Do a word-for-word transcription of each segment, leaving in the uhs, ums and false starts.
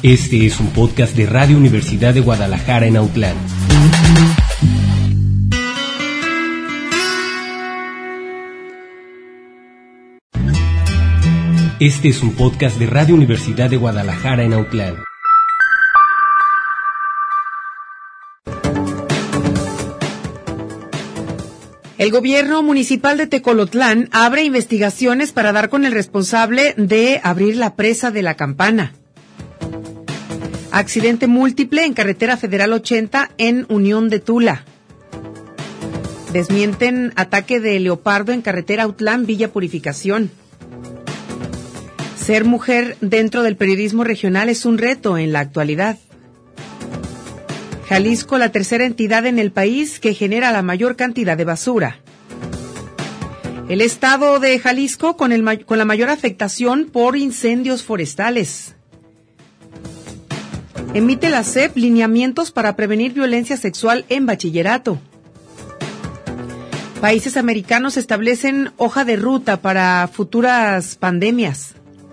Este es un podcast de Radio Universidad de Guadalajara en Autlán. Este es un podcast de Radio Universidad de Guadalajara en Autlán. El gobierno municipal de Tecolotlán abre investigaciones para dar con el responsable de abrir la presa de la Campana. Accidente múltiple en carretera federal ochenta en Unión de Tula. Desmienten ataque de leopardo en carretera Autlán Villa Purificación. Ser mujer dentro del periodismo regional es un reto en la actualidad. Jalisco, la tercera entidad en el país que genera la mayor cantidad de basura. El estado de Jalisco con, el, con la mayor afectación por incendios forestales. Emite la S E P lineamientos para prevenir violencia sexual en bachillerato. Países americanos establecen hoja de ruta para futuras pandemias.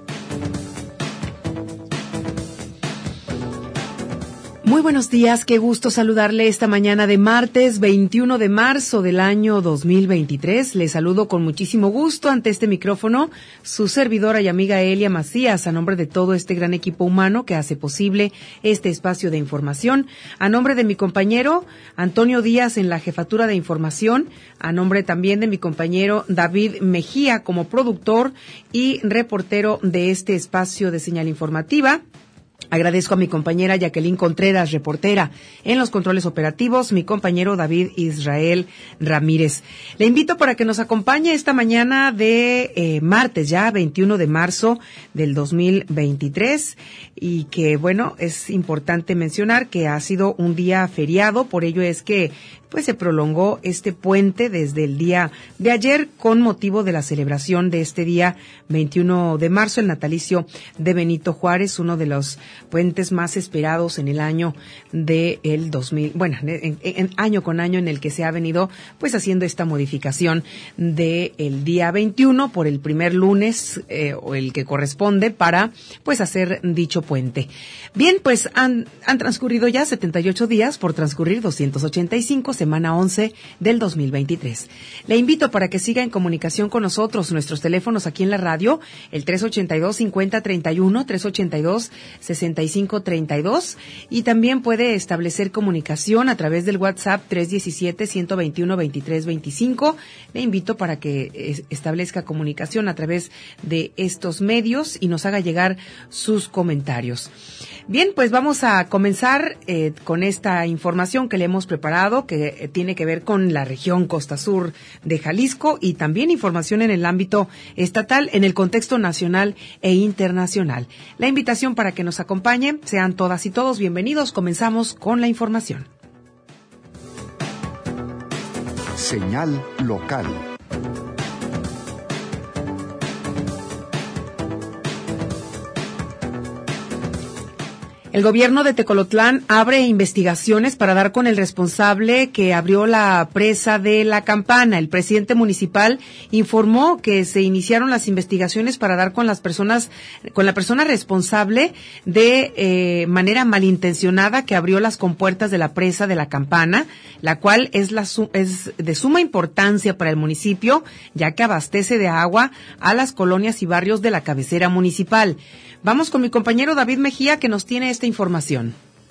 Muy buenos días, qué gusto saludarle esta mañana de martes veintiuno de marzo del año dos mil veintitrés. Le saludo con muchísimo gusto ante este micrófono su servidora y amiga Elia Macías, a nombre de todo este gran equipo humano que hace posible este espacio de información, a nombre de mi compañero Antonio Díaz en la jefatura de información, a nombre también de mi compañero David Mejía como productor y reportero de este espacio de señal informativa. Agradezco a mi compañera Jacqueline Contreras, reportera en los controles operativos, mi compañero David Israel Ramírez. Le invito para que nos acompañe esta mañana de eh, martes, ya veintiuno de marzo del dos mil veintitrés, y que, bueno, es importante mencionar que ha sido un día feriado, por ello es que pues se prolongó este puente desde el día de ayer con motivo de la celebración de este día veintiuno de marzo, el natalicio de Benito Juárez, uno de los puentes más esperados en el año de el dos mil, bueno, en, en, año con año en el que se ha venido pues haciendo esta modificación de el día veintiuno por el primer lunes eh, o el que corresponde para pues hacer dicho puente. Bien, pues han, han transcurrido ya setenta y ocho días por transcurrir doscientos ochenta y cinco, semana once del dos mil veintitrés. Le invito para que siga en comunicación con nosotros, nuestros teléfonos aquí en la radio, el tres ochenta y dos, cincuenta, treinta y uno, tres ochenta y dos, sesenta y cinco, treinta y dos, y también puede establecer comunicación a través del WhatsApp tres diecisiete, ciento veintiuno, veintitrés veinticinco. Le invito para que establezca comunicación a través de estos medios y nos haga llegar sus comentarios. Bien, pues vamos a comenzar eh, con esta información que le hemos preparado, que eh, tiene que ver con la región Costa Sur de Jalisco y también información en el ámbito estatal, en el contexto nacional e internacional. La invitación para que nos acompañen, sean todas y todos bienvenidos. Comenzamos con la información. Señal local. El gobierno de Tecolotlán abre investigaciones para dar con el responsable que abrió la presa de la Campana. El presidente municipal informó que se iniciaron las investigaciones para dar con las personas, con la persona responsable de eh, manera malintencionada que abrió las compuertas de la presa de la Campana, la cual es, la, es de suma importancia para el municipio, ya que abastece de agua a las colonias y barrios de la cabecera municipal. Vamos con mi compañero David Mejía, que nos tiene esta información.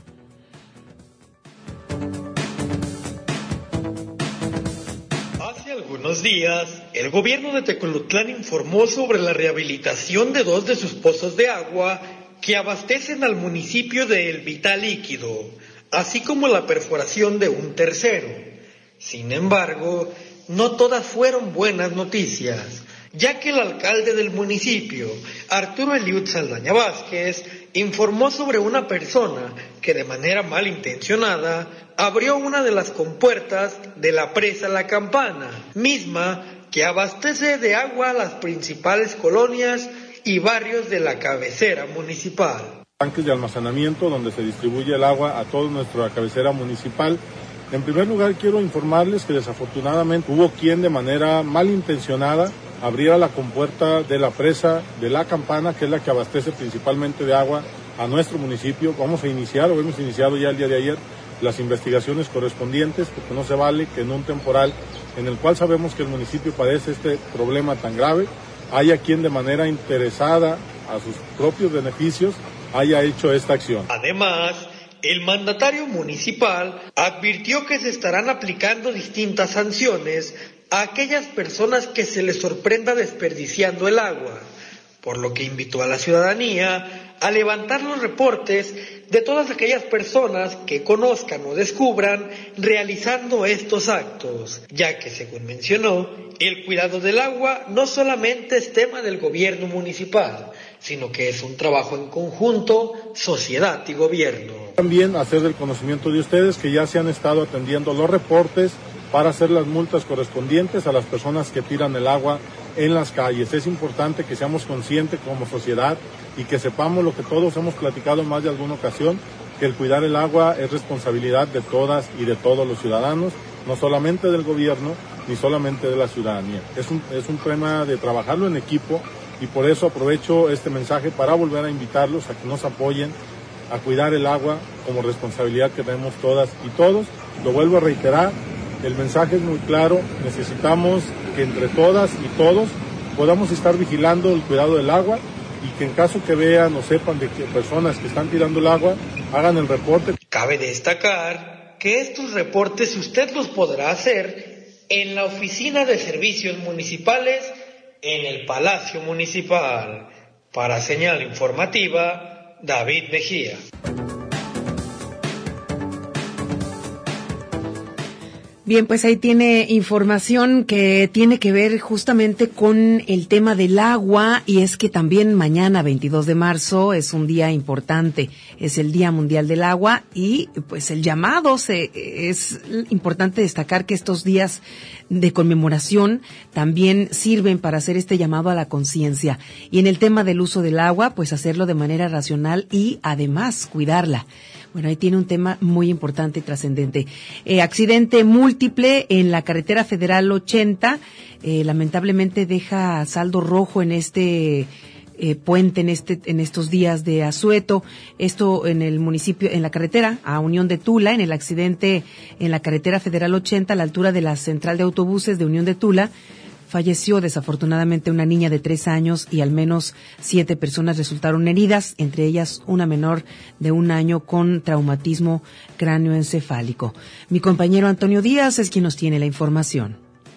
Hace algunos días, el gobierno de Tecolotlán informó sobre la rehabilitación de dos de sus pozos de agua que abastecen al municipio de El Vital Líquido, así como la perforación de un tercero. Sin embargo, no todas fueron buenas noticias, ya que el alcalde del municipio, Arturo Eliud Saldaña Vázquez, informó sobre una persona que de manera malintencionada abrió una de las compuertas de la presa La Campana, misma que abastece de agua a las principales colonias y barrios de la cabecera municipal. Tanques de almacenamiento donde se distribuye el agua a toda nuestra cabecera municipal. En primer lugar, quiero informarles que desafortunadamente hubo quien de manera malintencionada abriera la compuerta de la presa de La Campana, que es la que abastece principalmente de agua a nuestro municipio. Vamos a iniciar, o hemos iniciado ya el día de ayer, las investigaciones correspondientes, porque no se vale que en un temporal en el cual sabemos que el municipio padece este problema tan grave, haya quien de manera interesada a sus propios beneficios haya hecho esta acción. Además, el mandatario municipal advirtió que se estarán aplicando distintas sanciones a aquellas personas que se les sorprenda desperdiciando el agua, por lo que invitó a la ciudadanía a levantar los reportes de todas aquellas personas que conozcan o descubran realizando estos actos, ya que, según mencionó, el cuidado del agua no solamente es tema del gobierno municipal, sino que es un trabajo en conjunto, sociedad y gobierno. También hacer del conocimiento de ustedes que ya se han estado atendiendo los reportes para hacer las multas correspondientes a las personas que tiran el agua en las calles. Es importante que seamos conscientes como sociedad y que sepamos lo que todos hemos platicado en más de alguna ocasión, que el cuidar el agua es responsabilidad de todas y de todos los ciudadanos, no solamente del gobierno ni solamente de la ciudadanía. Es un, es un tema de trabajarlo en equipo y por eso aprovecho este mensaje para volver a invitarlos a que nos apoyen a cuidar el agua como responsabilidad que tenemos todas y todos. Lo vuelvo a reiterar, el mensaje es muy claro, necesitamos que entre todas y todos podamos estar vigilando el cuidado del agua y que en caso que vean o sepan de que personas que están tirando el agua, hagan el reporte. Cabe destacar que estos reportes usted los podrá hacer en la Oficina de Servicios Municipales en el Palacio Municipal. Para Señal Informativa, David Mejía. Bien, pues ahí tiene información que tiene que ver justamente con el tema del agua, y es que también mañana, veintidós de marzo, es un día importante, es el Día Mundial del Agua, y pues el llamado se, es importante destacar que estos días de conmemoración también sirven para hacer este llamado a la conciencia, y en el tema del uso del agua, pues hacerlo de manera racional y además cuidarla. Bueno, ahí tiene un tema muy importante y trascendente. Eh, accidente múltiple en la carretera federal ochenta, eh, lamentablemente deja saldo rojo en este eh, puente, en este, en estos días de asueto. Esto en el municipio, en la carretera a Unión de Tula, en el accidente en la carretera federal ochenta, a la altura de la central de autobuses de Unión de Tula. Falleció desafortunadamente una niña de tres años y al menos siete personas resultaron heridas, entre ellas una menor de un año con traumatismo cráneoencefálico. Mi compañero Antonio Díaz es quien nos tiene la información.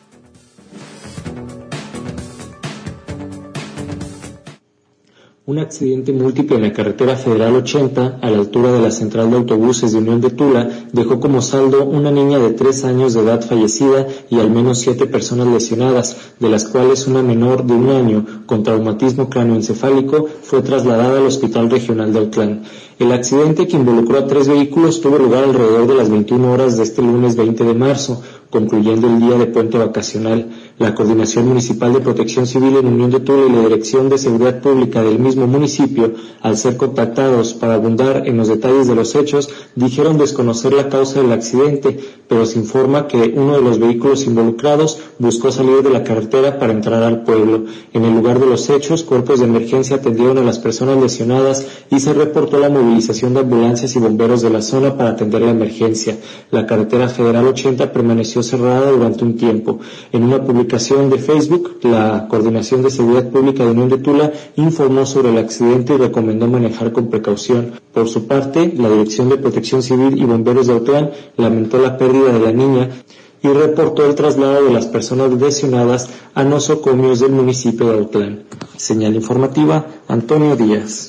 Un accidente múltiple en la carretera federal ochenta, a la altura de la central de autobuses de Unión de Tula, dejó como saldo una niña de tres años de edad fallecida y al menos siete personas lesionadas, de las cuales una menor de un año con traumatismo cráneoencefálico fue trasladada al Hospital Regional de Autlán. El accidente, que involucró a tres vehículos, tuvo lugar alrededor de las veintiuna horas de este lunes veinte de marzo, concluyendo el día de puente vacacional. La Coordinación Municipal de Protección Civil en Unión de Tula y la Dirección de Seguridad Pública del mismo municipio, al ser contactados para abundar en los detalles de los hechos, dijeron desconocer la causa del accidente, pero se informa que uno de los vehículos involucrados buscó salir de la carretera para entrar al pueblo. En el lugar de los hechos, cuerpos de emergencia atendieron a las personas lesionadas y se reportó la movilización de ambulancias y bomberos de la zona para atender la emergencia. La carretera federal ochenta permaneció cerrada durante un tiempo. En una publicación de Facebook, la Coordinación de Seguridad Pública de Unión de Tula informó sobre el accidente y recomendó manejar con precaución. Por su parte, la Dirección de Protección Civil y Bomberos de Autlán lamentó la pérdida de la niña y reportó el traslado de las personas lesionadas a nosocomios del municipio de Autlán. Señal informativa, Antonio Díaz.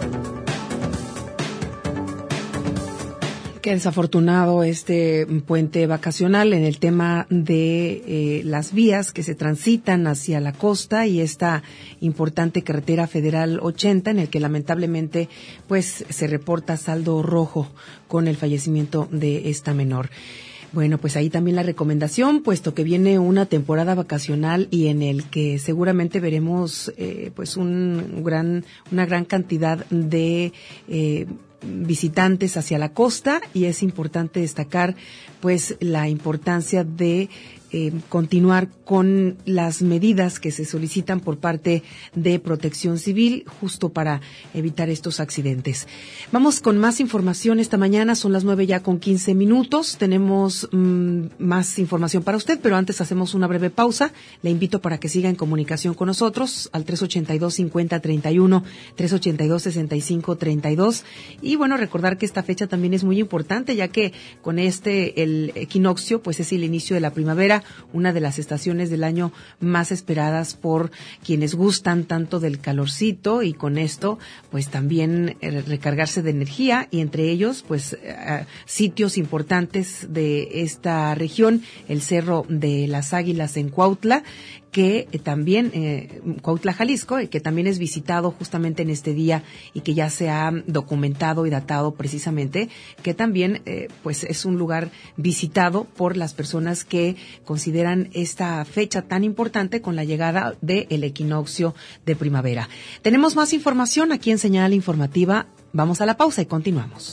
Qué desafortunado este puente vacacional en el tema de eh, las vías que se transitan hacia la costa y esta importante carretera federal ochenta, en el que lamentablemente pues se reporta saldo rojo con el fallecimiento de esta menor. Bueno, pues ahí también la recomendación, puesto que viene una temporada vacacional y en el que seguramente veremos eh, pues un gran, una gran cantidad de eh, visitantes hacia la costa, y es importante destacar pues la importancia de Eh, continuar con las medidas que se solicitan por parte de Protección Civil justo para evitar estos accidentes. Vamos con más información esta mañana, son las nueve ya con quince minutos. Tenemos mmm, más información para usted, pero antes hacemos una breve pausa. Le invito para que siga en comunicación con nosotros al tres ochenta y dos, cincuenta, treinta y uno, tres ochenta y dos, sesenta y cinco, treinta y dos. Y bueno, recordar que esta fecha también es muy importante, ya que con este, el equinoccio, pues es el inicio de la primavera, una de las estaciones del año más esperadas por quienes gustan tanto del calorcito, y con esto pues también eh, recargarse de energía, y entre ellos pues eh, sitios importantes de esta región, el Cerro de las Águilas en Cuautla, que eh, también, eh, Cuautla, Jalisco, eh, que también es visitado justamente en este día, y que ya se ha documentado y datado precisamente, que también eh, pues es un lugar visitado por las personas que consideran esta fecha tan importante con la llegada del equinoccio de primavera. Tenemos más información aquí en Señal Informativa. Vamos a la pausa y continuamos.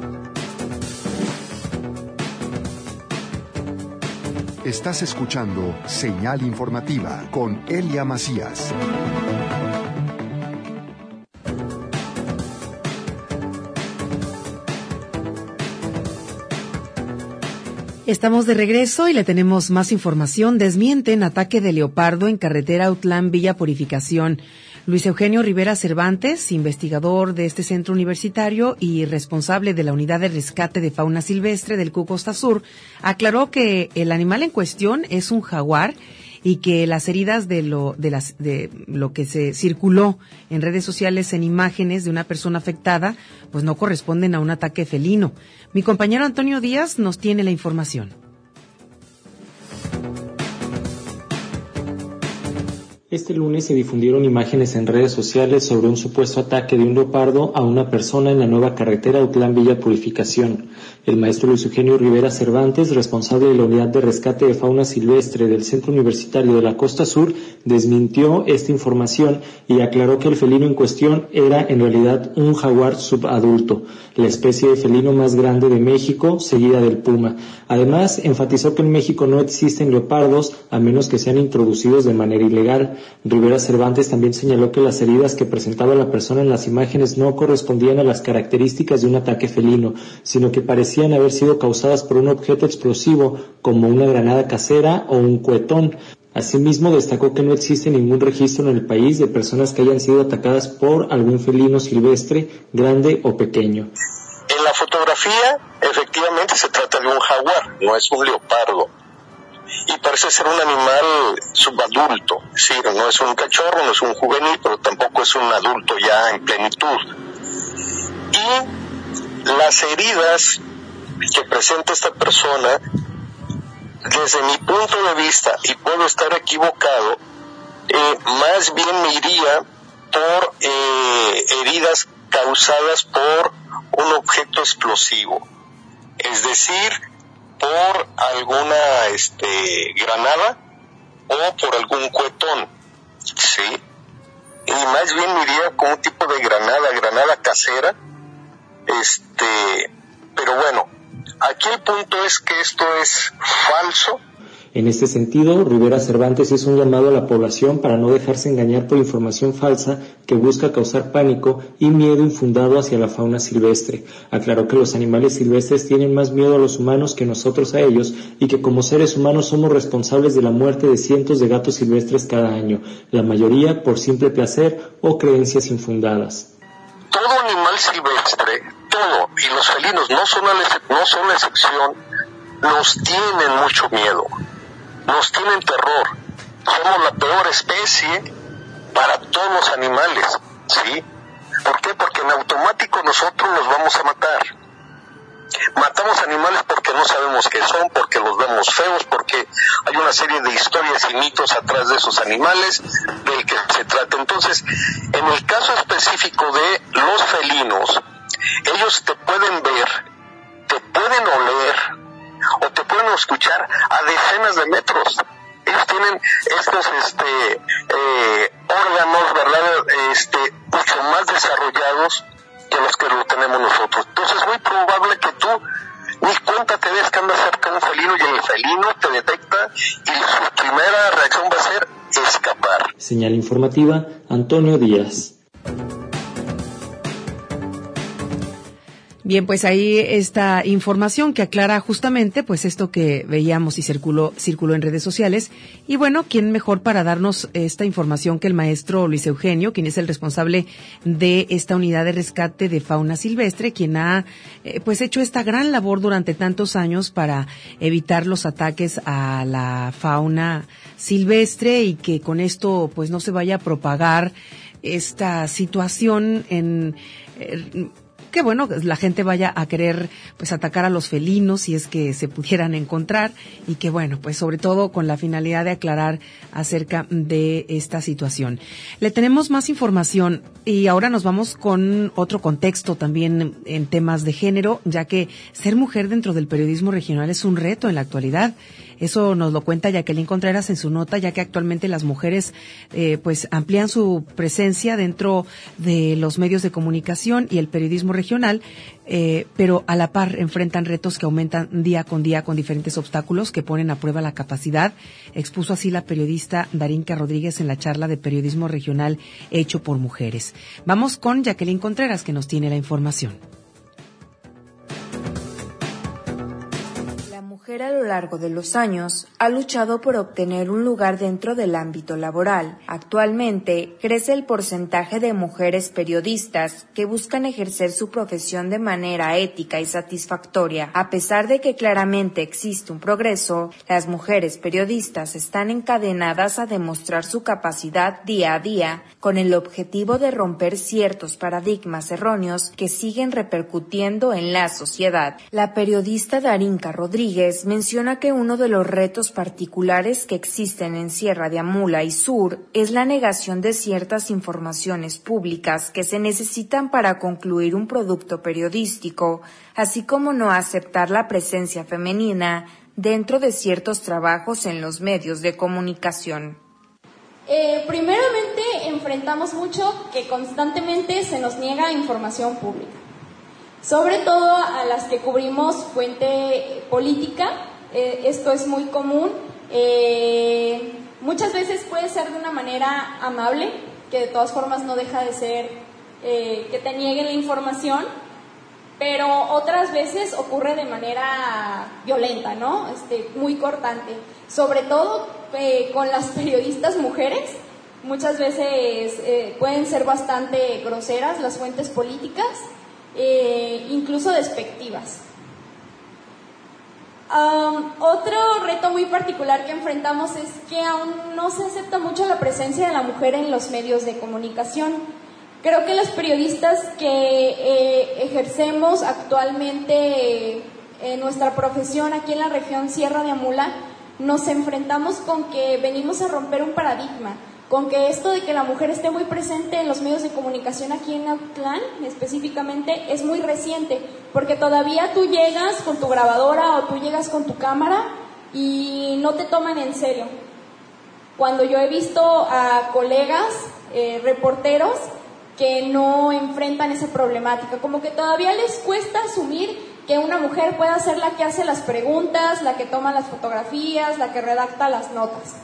Estás escuchando Señal Informativa con Elia Macías. Estamos de regreso y le tenemos más información. Desmienten ataque de leopardo en carretera Autlán-Villa Purificación. Luis Eugenio Rivera Cervantes, investigador de este centro universitario y responsable de la unidad de rescate de fauna silvestre del C U Costa Sur, aclaró que el animal en cuestión es un jaguar, y que las heridas de lo de las de lo que se circuló en redes sociales en imágenes de una persona afectada pues no corresponden a un ataque felino. Mi compañero Antonio Díaz nos tiene la información. Este lunes se difundieron imágenes en redes sociales sobre un supuesto ataque de un leopardo a una persona en la nueva carretera Autlán-Villa Purificación. El maestro Luis Eugenio Rivera Cervantes, responsable de la unidad de rescate de fauna silvestre del Centro Universitario de la Costa Sur, desmintió esta información y aclaró que el felino en cuestión era en realidad un jaguar subadulto, la especie de felino más grande de México, seguida del puma. Además, enfatizó que en México no existen leopardos a menos que sean introducidos de manera ilegal. Rivera Cervantes también señaló que las heridas que presentaba la persona en las imágenes no correspondían a las características de un ataque felino, sino que parecían haber sido causadas por un objeto explosivo, como una granada casera o un cuetón. Asimismo, destacó que no existe ningún registro en el país de personas que hayan sido atacadas por algún felino silvestre, grande o pequeño. En la fotografía, efectivamente se trata de un jaguar, no es un leopardo. Y parece ser un animal subadulto, es decir, no es un cachorro, no es un juvenil, pero tampoco es un adulto ya en plenitud. Y las heridas que presenta esta persona, desde mi punto de vista, y puedo estar equivocado, eh, más bien me iría por eh, heridas causadas por un objeto explosivo, es decir, por alguna este, granada o por algún cuetón, ¿sí? Y más bien me iría con un tipo de granada, granada casera, este, pero bueno, aquí el punto es que esto es falso. En este sentido, Rivera Cervantes hizo un llamado a la población para no dejarse engañar por información falsa que busca causar pánico y miedo infundado hacia la fauna silvestre. Aclaró que los animales silvestres tienen más miedo a los humanos que nosotros a ellos, y que como seres humanos somos responsables de la muerte de cientos de gatos silvestres cada año, la mayoría por simple placer o creencias infundadas. Todo animal silvestre, todo, y los felinos no son la, no son la excepción, nos tienen mucho miedo. Nos tienen terror. Somos la peor especie para todos los animales, ¿sí? ¿Por qué? Porque en automático nosotros los vamos a matar. Matamos animales porque no sabemos qué son, porque los vemos feos, porque hay una serie de historias y mitos atrás de esos animales del que se trata. Entonces, en el caso específico de los felinos, ellos te pueden ver, te pueden oler, o te pueden escuchar a decenas de metros. Ellos tienen estos este eh, órganos, ¿verdad?, este, mucho más desarrollados que los que lo tenemos nosotros. Entonces es muy probable que tú ni cuenta te des que andas cerca de un felino y el felino te detecta y su primera reacción va a ser escapar. Señal informativa, Antonio Díaz. Bien, pues ahí esta información que aclara justamente pues esto que veíamos y circuló, circuló en redes sociales. Y bueno, ¿quién mejor para darnos esta información que el maestro Luis Eugenio, quien es el responsable de esta unidad de rescate de fauna silvestre, quien ha eh, pues hecho esta gran labor durante tantos años para evitar los ataques a la fauna silvestre y que con esto pues no se vaya a propagar esta situación en eh, que bueno, la gente vaya a querer pues atacar a los felinos si es que se pudieran encontrar y que bueno, pues sobre todo con la finalidad de aclarar acerca de esta situación. Le tenemos más información y ahora nos vamos con otro contexto también en temas de género, ya que ser mujer dentro del periodismo regional es un reto en la actualidad. Eso nos lo cuenta Jacqueline Contreras en su nota, ya que actualmente las mujeres eh, pues amplían su presencia dentro de los medios de comunicación y el periodismo regional, eh, pero a la par enfrentan retos que aumentan día con día con diferentes obstáculos que ponen a prueba la capacidad, expuso así la periodista Darinka Rodríguez en la charla de periodismo regional hecho por mujeres. Vamos con Jacqueline Contreras, que nos tiene la información. La mujer a lo largo de los años ha luchado por obtener un lugar dentro del ámbito laboral. Actualmente crece el porcentaje de mujeres periodistas que buscan ejercer su profesión de manera ética y satisfactoria. A pesar de que claramente existe un progreso, las mujeres periodistas están encadenadas a demostrar su capacidad día a día con el objetivo de romper ciertos paradigmas erróneos que siguen repercutiendo en la sociedad. La periodista Darinka Rodríguez menciona que uno de los retos particulares que existen en Sierra de Amula y Sur es la negación de ciertas informaciones públicas que se necesitan para concluir un producto periodístico, así como no aceptar la presencia femenina dentro de ciertos trabajos en los medios de comunicación. Eh, primeramente, enfrentamos mucho que constantemente se nos niega información pública. Sobre todo a las que cubrimos fuente política, eh, esto es muy común. Eh, muchas veces puede ser de una manera amable, que de todas formas no deja de ser eh, que te nieguen la información, pero otras veces ocurre de manera violenta, ¿no? Este, muy cortante. Sobre todo eh, con las periodistas mujeres, muchas veces eh, pueden ser bastante groseras las fuentes políticas. Eh, incluso despectivas. Um, otro reto muy particular que enfrentamos es que aún no se acepta mucho la presencia de la mujer en los medios de comunicación. Creo que los periodistas que eh, ejercemos actualmente en nuestra profesión aquí en la región Sierra de Amula nos enfrentamos con que venimos a romper un paradigma, con que esto de que la mujer esté muy presente en los medios de comunicación aquí en Autlán, específicamente, es muy reciente, porque todavía tú llegas con tu grabadora o tú llegas con tu cámara y no te toman en serio. Cuando yo he visto a colegas, eh, reporteros, que no enfrentan esa problemática, como que todavía les cuesta asumir que una mujer pueda ser la que hace las preguntas, la que toma las fotografías, la que redacta las notas.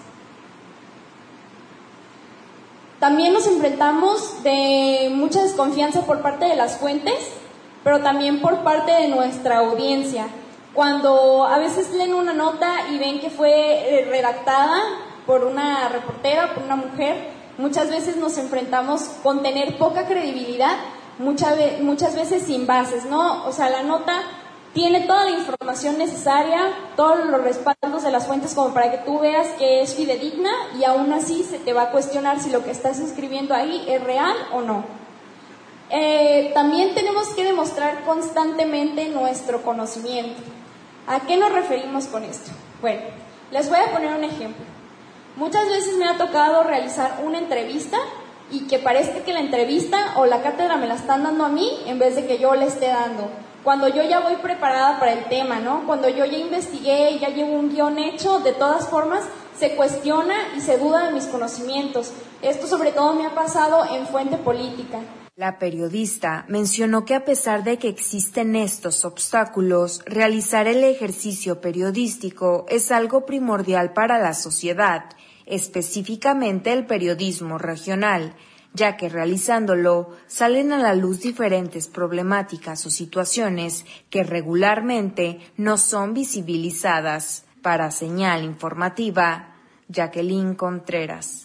También nos enfrentamos de mucha desconfianza por parte de las fuentes, pero también por parte de nuestra audiencia. Cuando a veces leen una nota y ven que fue redactada por una reportera, por una mujer, muchas veces nos enfrentamos con tener poca credibilidad, muchas, muchas veces sin bases, ¿no? O sea, la nota tiene toda la información necesaria, todos los respaldos de las fuentes como para que tú veas que es fidedigna y aún así se te va a cuestionar si lo que estás escribiendo ahí es real o no. Eh, también tenemos que demostrar constantemente nuestro conocimiento. ¿A qué nos referimos con esto? Bueno, les voy a poner un ejemplo. Muchas veces me ha tocado realizar una entrevista y que parezca que la entrevista o la cátedra me la están dando a mí en vez de que yo le esté dando. Cuando yo ya voy preparada para el tema, ¿no? Cuando yo ya investigué y ya llevo un guión hecho, de todas formas se cuestiona y se duda de mis conocimientos. Esto sobre todo me ha pasado en fuente política. La periodista mencionó que a pesar de que existen estos obstáculos, realizar el ejercicio periodístico es algo primordial para la sociedad, específicamente el periodismo regional, ya que realizándolo salen a la luz diferentes problemáticas o situaciones que regularmente no son visibilizadas. Para Señal Informativa, Jacqueline Contreras.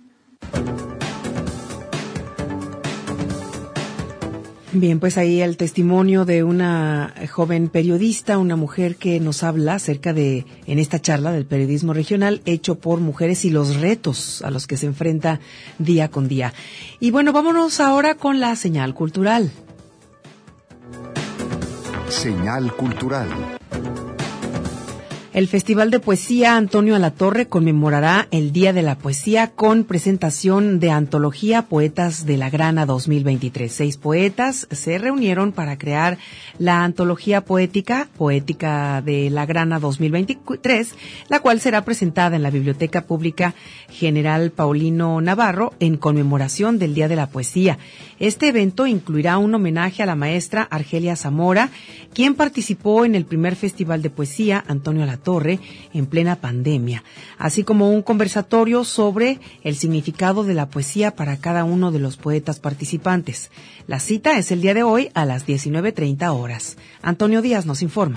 Bien, pues ahí el testimonio de una joven periodista, una mujer que nos habla acerca de, en esta charla del periodismo regional hecho por mujeres y los retos a los que se enfrenta día con día. Y bueno, vámonos ahora con la señal cultural. Señal cultural. El Festival de Poesía Antonio Alatorre conmemorará el Día de la Poesía con presentación de antología Poetas de la Grana dos mil veintitrés. Seis poetas se reunieron para crear la antología poética, Poética de la Grana dos mil veintitrés, la cual será presentada en la Biblioteca Pública General Paulino Navarro en conmemoración del Día de la Poesía. Este evento incluirá un homenaje a la maestra Argelia Zamora, quien participó en el primer Festival de Poesía Antonio Alatorre Torre en plena pandemia, así como un conversatorio sobre el significado de la poesía para cada uno de los poetas participantes. La cita es el día de hoy a las diecinueve treinta horas. Antonio Díaz nos informa.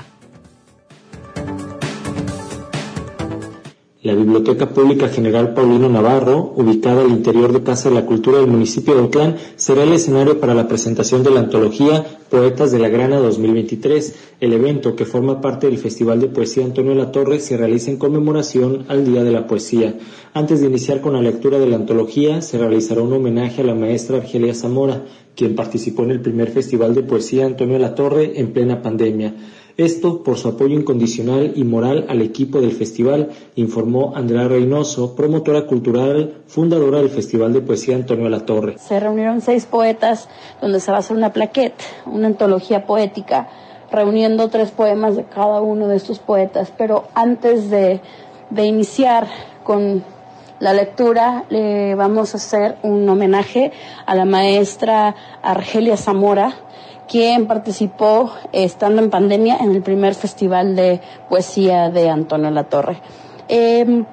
La Biblioteca Pública General Paulino Navarro, ubicada al interior de Casa de la Cultura del municipio de Otlán, será el escenario para la presentación de la antología Poetas de la Grana dos mil veintitrés. El evento, que forma parte del Festival de Poesía Antonio Alatorre, se realiza en conmemoración al Día de la Poesía. Antes de iniciar con la lectura de la antología, se realizará un homenaje a la maestra Argelia Zamora, quien participó en el primer Festival de Poesía Antonio Alatorre en plena pandemia. Esto por su apoyo incondicional y moral al equipo del festival, informó Andrea Reynoso, promotora cultural, fundadora del Festival de Poesía Antonio Alatorre. Se reunieron seis poetas donde se va a hacer una plaqueta, una antología poética, reuniendo tres poemas de cada uno de estos poetas. Pero antes de, de iniciar con la lectura, le vamos a hacer un homenaje a la maestra Argelia Zamora, quien participó eh, estando en pandemia en el primer Festival de Poesía de Antonio Alatorre. Eh,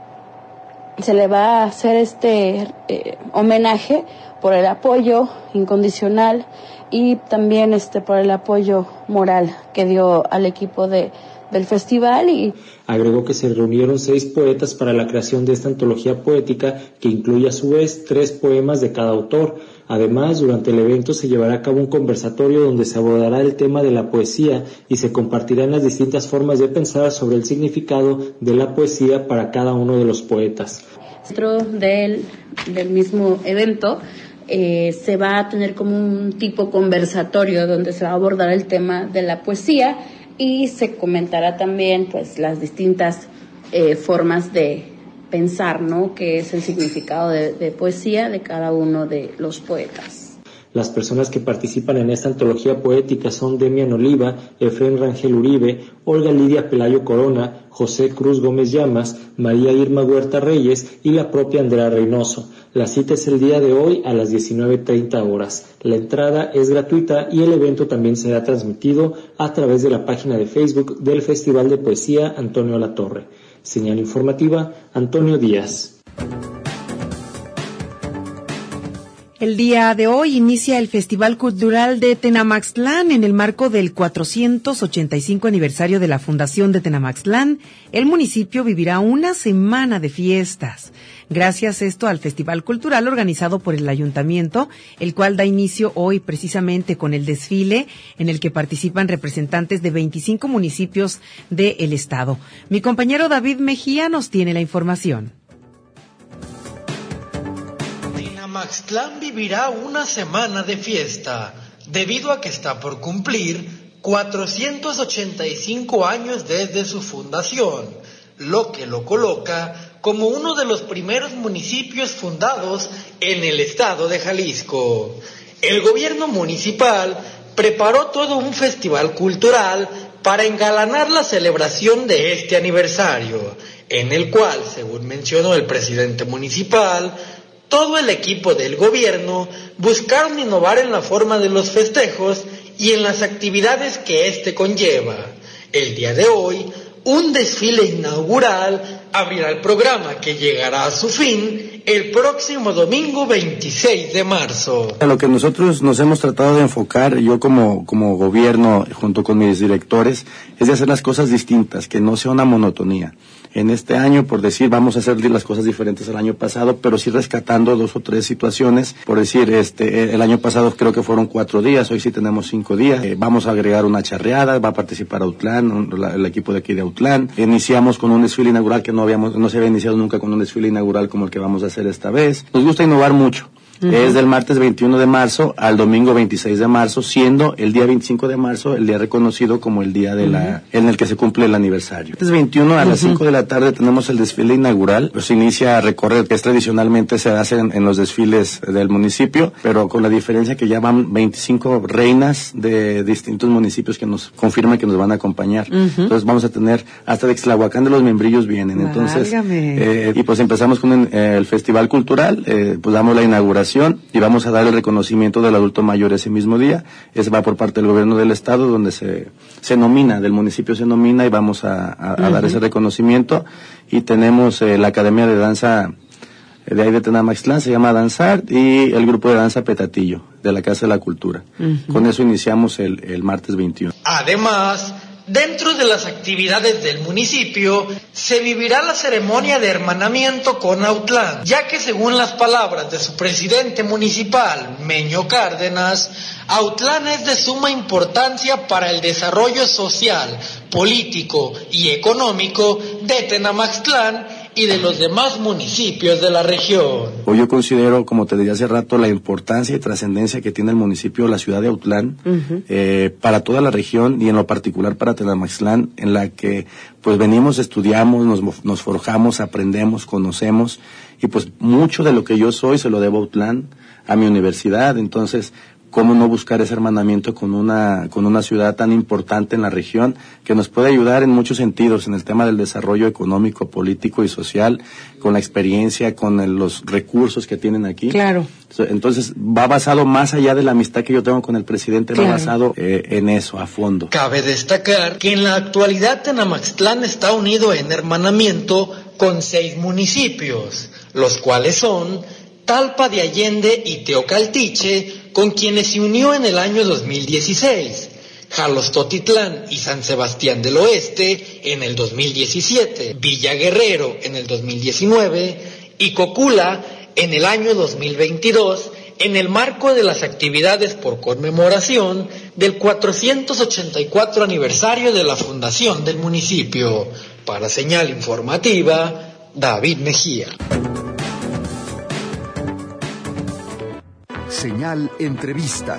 se le va a hacer este eh, homenaje por el apoyo incondicional y también este por el apoyo moral que dio al equipo de del festival. Y agregó que se reunieron seis poetas para la creación de esta antología poética, que incluye a su vez tres poemas de cada autor. Además, durante el evento se llevará a cabo un conversatorio donde se abordará el tema de la poesía y se compartirán las distintas formas de pensar sobre el significado de la poesía para cada uno de los poetas. Dentro del, del mismo evento eh, se va a tener como un tipo conversatorio donde se va a abordar el tema de la poesía y se comentará también pues las distintas eh, formas de pensar, ¿no?, que es el significado de, de poesía de cada uno de los poetas. Las personas que participan en esta antología poética son Demian Oliva, Efrén Rangel Uribe, Olga Lidia Pelayo Corona, José Cruz Gómez Llamas, María Irma Huerta Reyes y la propia Andrea Reynoso. La cita es el día de hoy a las diecinueve treinta horas. La entrada es gratuita y el evento también será transmitido a través de la página de Facebook del Festival de Poesía Antonio Alatorre. Señal informativa, Antonio Díaz. El día de hoy inicia el Festival Cultural de Tenamaxtlán en el marco del cuatrocientos ochenta y cinco aniversario de la Fundación de Tenamaxtlán. El municipio vivirá una semana de fiestas. Gracias esto al Festival Cultural organizado por el Ayuntamiento, el cual da inicio hoy precisamente con el desfile en el que participan representantes de veinticinco municipios del estado. Mi compañero David Mejía nos tiene la información. Tenamaxtlán vivirá una semana de fiesta, debido a que está por cumplir cuatrocientos ochenta y cinco años desde su fundación, lo que lo coloca como uno de los primeros municipios fundados en el estado de Jalisco. El gobierno municipal preparó todo un festival cultural para engalanar la celebración de este aniversario, en el cual, según mencionó el presidente municipal, todo el equipo del gobierno buscaron innovar en la forma de los festejos y en las actividades que éste conlleva. El día de hoy, un desfile inaugural abrirá el programa que llegará a su fin el próximo domingo veintiséis de marzo. A lo que nosotros nos hemos tratado de enfocar, yo como, como gobierno, junto con mis directores, es de hacer las cosas distintas, que no sea una monotonía. En este año, por decir, vamos a hacer las cosas diferentes al año pasado, pero sí rescatando dos o tres situaciones. Por decir, este, el año pasado creo que fueron cuatro días, hoy sí tenemos cinco días. Eh, vamos a agregar una charreada, va a participar Autlán, la, el equipo de aquí de Autlán. Iniciamos con un desfile inaugural que no habíamos, no se había iniciado nunca con un desfile inaugural como el que vamos a hacer esta vez. Nos gusta innovar mucho. Uh-huh. Es del martes veintiuno de marzo al domingo veintiséis de marzo, siendo el día veinticinco de marzo el día reconocido como el día de uh-huh. la, en el que se cumple el aniversario. Martes veintiuno a uh-huh. las cinco de la tarde tenemos el desfile inaugural, pues inicia a recorrer, que es tradicionalmente se hace en, en los desfiles del municipio, pero con la diferencia que ya van veinticinco reinas de distintos municipios que nos confirman que nos van a acompañar. Uh-huh. Entonces vamos a tener, hasta de Ixtlahuacán de los Membrillos vienen, entonces, eh, y pues empezamos con el, eh, el Festival Cultural, eh, pues damos la inauguración y vamos a dar el reconocimiento del adulto mayor ese mismo día. Ese va por parte del gobierno del estado, donde se se nomina, del municipio se nomina y vamos a, a, a uh-huh. dar ese reconocimiento. Y tenemos eh, la Academia de Danza de ahí de Tenamaxtlán, se llama Danzar, y el grupo de danza Petatillo, de la Casa de la Cultura. Uh-huh. Con eso iniciamos el, el martes veintiuno. Además, dentro de las actividades del municipio, se vivirá la ceremonia de hermanamiento con Autlán, ya que según las palabras de su presidente municipal, Meño Cárdenas, Autlán es de suma importancia para el desarrollo social, político y económico de Tenamaxtlán y de los demás municipios de la región. Hoy yo considero, como te decía hace rato, la importancia y trascendencia que tiene el municipio, la ciudad de Autlán, uh-huh. eh, para toda la región y en lo particular para Tenamaxtlán, en la que pues venimos, estudiamos, nos, nos forjamos, aprendemos, conocemos, y pues mucho de lo que yo soy se lo debo a Autlán, a mi universidad. Entonces, cómo no buscar ese hermanamiento con una con una ciudad tan importante en la región, que nos puede ayudar en muchos sentidos, en el tema del desarrollo económico, político y social, con la experiencia, con el, los recursos que tienen aquí. Claro. Entonces, va basado más allá de la amistad que yo tengo con el presidente, claro. va basado eh, en eso, a fondo. Cabe destacar que en la actualidad Tenamaxtlán está unido en hermanamiento con seis municipios, los cuales son Talpa de Allende y Teocaltiche, con quienes se unió en el año dos mil dieciséis, Jalostotitlán y San Sebastián del Oeste en el dos mil diecisiete, Villa Guerrero en el dos mil diecinueve y Cocula en el año dos mil veintidós, en el marco de las actividades por conmemoración del cuatrocientos ochenta y cuatro aniversario de la fundación del municipio. Para Señal Informativa, David Mejía. Señal Entrevista.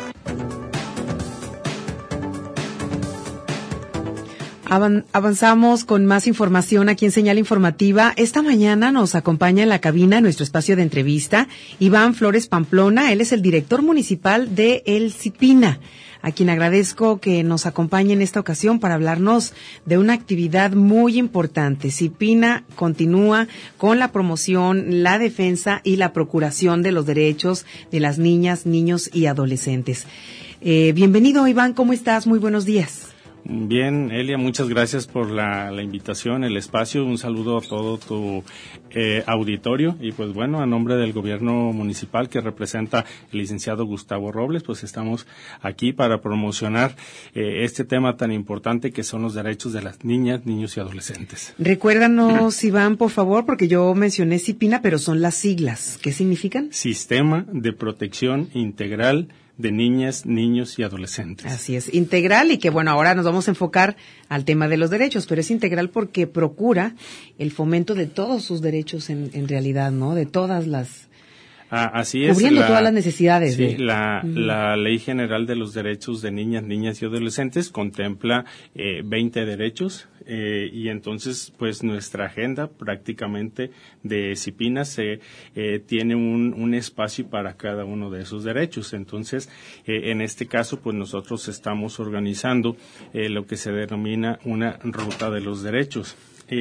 Avanzamos con más información aquí en Señal Informativa. Esta mañana nos acompaña en la cabina, en nuestro espacio de entrevista, Iván Flores Pamplona. Él es el director municipal de El Cipina, a quien agradezco que nos acompañe en esta ocasión para hablarnos de una actividad muy importante. Cipina continúa con la promoción, la defensa y la procuración de los derechos de las niñas, niños y adolescentes. Eh, bienvenido, Iván, ¿cómo estás? Muy buenos días. Bien, Elia, muchas gracias por la, la invitación, el espacio. Un saludo a todo tu eh, auditorio. Y pues bueno, a nombre del gobierno municipal que representa el licenciado Gustavo Robles, pues estamos aquí para promocionar eh, este tema tan importante que son los derechos de las niñas, niños y adolescentes. Recuérdanos, Iván, por favor, porque yo mencioné Cipina, pero son las siglas. ¿Qué significan? Sistema de Protección Integral de Niñas, Niños y Adolescentes. Así es, integral, y que bueno, ahora nos vamos a enfocar al tema de los derechos, pero es integral porque procura el fomento de todos sus derechos en, en realidad, ¿no? De todas las... Ah, así es. Cubriendo la, todas las necesidades. Sí, de... la, uh-huh. la Ley General de los Derechos de Niñas, Niñas y Adolescentes contempla eh, veinte derechos eh, y entonces pues nuestra agenda prácticamente de Cipina se eh, tiene un, un espacio para cada uno de esos derechos. Entonces, eh, en este caso pues nosotros estamos organizando eh, lo que se denomina una ruta de los derechos. Eh,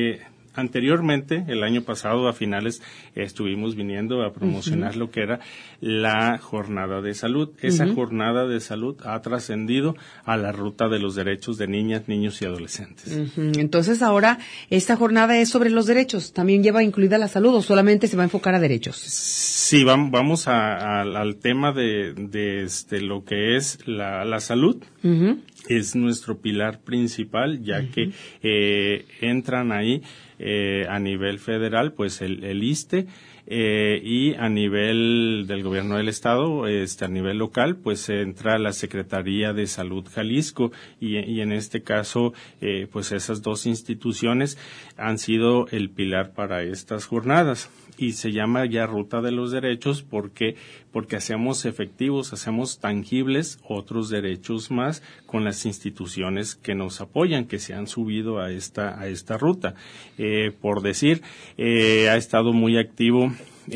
Anteriormente, el año pasado, a finales, estuvimos viniendo a promocionar uh-huh. lo que era la jornada de salud. Esa uh-huh. jornada de salud ha trascendido a la ruta de los derechos de niñas, niños y adolescentes. Uh-huh. Entonces, ahora, esta jornada es sobre los derechos. ¿También lleva incluida la salud o solamente se va a enfocar a derechos? Sí, vamos, vamos a, a, al tema de, de este, lo que es la, la salud. Uh-huh. Es nuestro pilar principal, ya uh-huh. que eh, entran ahí eh, a nivel federal, pues el, el I S S S T E, eh, y a nivel del gobierno del estado, este, a nivel local, pues entra la Secretaría de Salud Jalisco, y, y en este caso, eh, pues esas dos instituciones han sido el pilar para estas jornadas. Y se llama ya Ruta de los Derechos porque porque hacemos efectivos, hacemos tangibles otros derechos más con las instituciones que nos apoyan, que se han subido a esta a esta ruta. Eh, por decir, eh, ha estado muy activo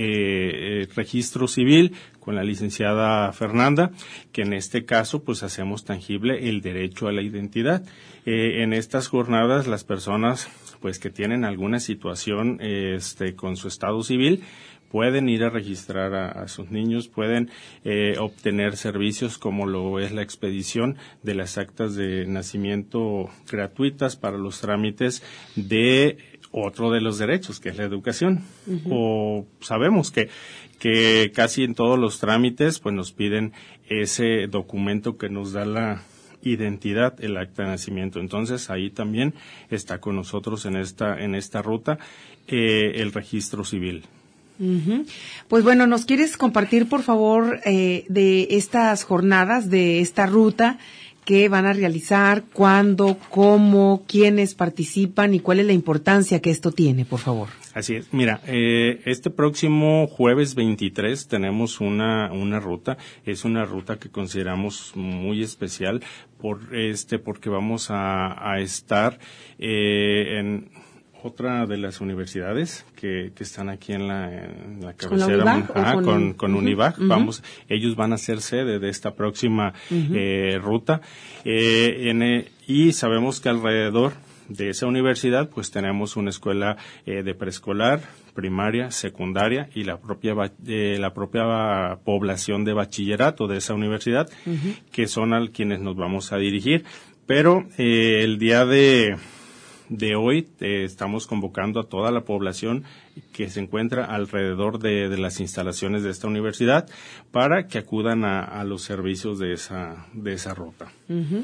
eh, Registro Civil con la licenciada Fernanda, que en este caso pues hacemos tangible el derecho a la identidad. Eh, en estas jornadas las personas pues que tienen alguna situación este con su estado civil pueden ir a registrar a, a sus niños, pueden eh, obtener servicios como lo es la expedición de las actas de nacimiento gratuitas para los trámites de otro de los derechos, que es la educación. Uh-huh. O sabemos que que casi en todos los trámites pues nos piden ese documento que nos da la identidad, el acta de nacimiento. Entonces ahí también está con nosotros en esta en esta ruta eh, el registro civil. Uh-huh. Pues bueno, ¿nos quieres compartir por favor eh, de estas jornadas, de esta ruta que van a realizar, cuándo, cómo, quiénes participan y cuál es la importancia que esto tiene, por favor? Así es. Mira, eh, este próximo jueves veintitrés tenemos una una ruta. Es una ruta que consideramos muy especial por este porque vamos a, a estar eh, en otra de las universidades que, que están aquí en la, en la cabecera, ¿Con, la Univac, ah, con, con, con uh-huh, Univac, uh-huh. vamos, ellos van a ser sede de esta próxima uh-huh. eh, ruta, eh, en, eh, y sabemos que alrededor de esa universidad pues tenemos una escuela eh, de preescolar, primaria, secundaria y la propia eh, la propia población de bachillerato de esa universidad, uh-huh. que son a quienes nos vamos a dirigir, pero eh, el día de de hoy eh, estamos convocando a toda la población que se encuentra alrededor de, de las instalaciones de esta universidad para que acudan a, a los servicios de esa de esa ruta. Uh-huh.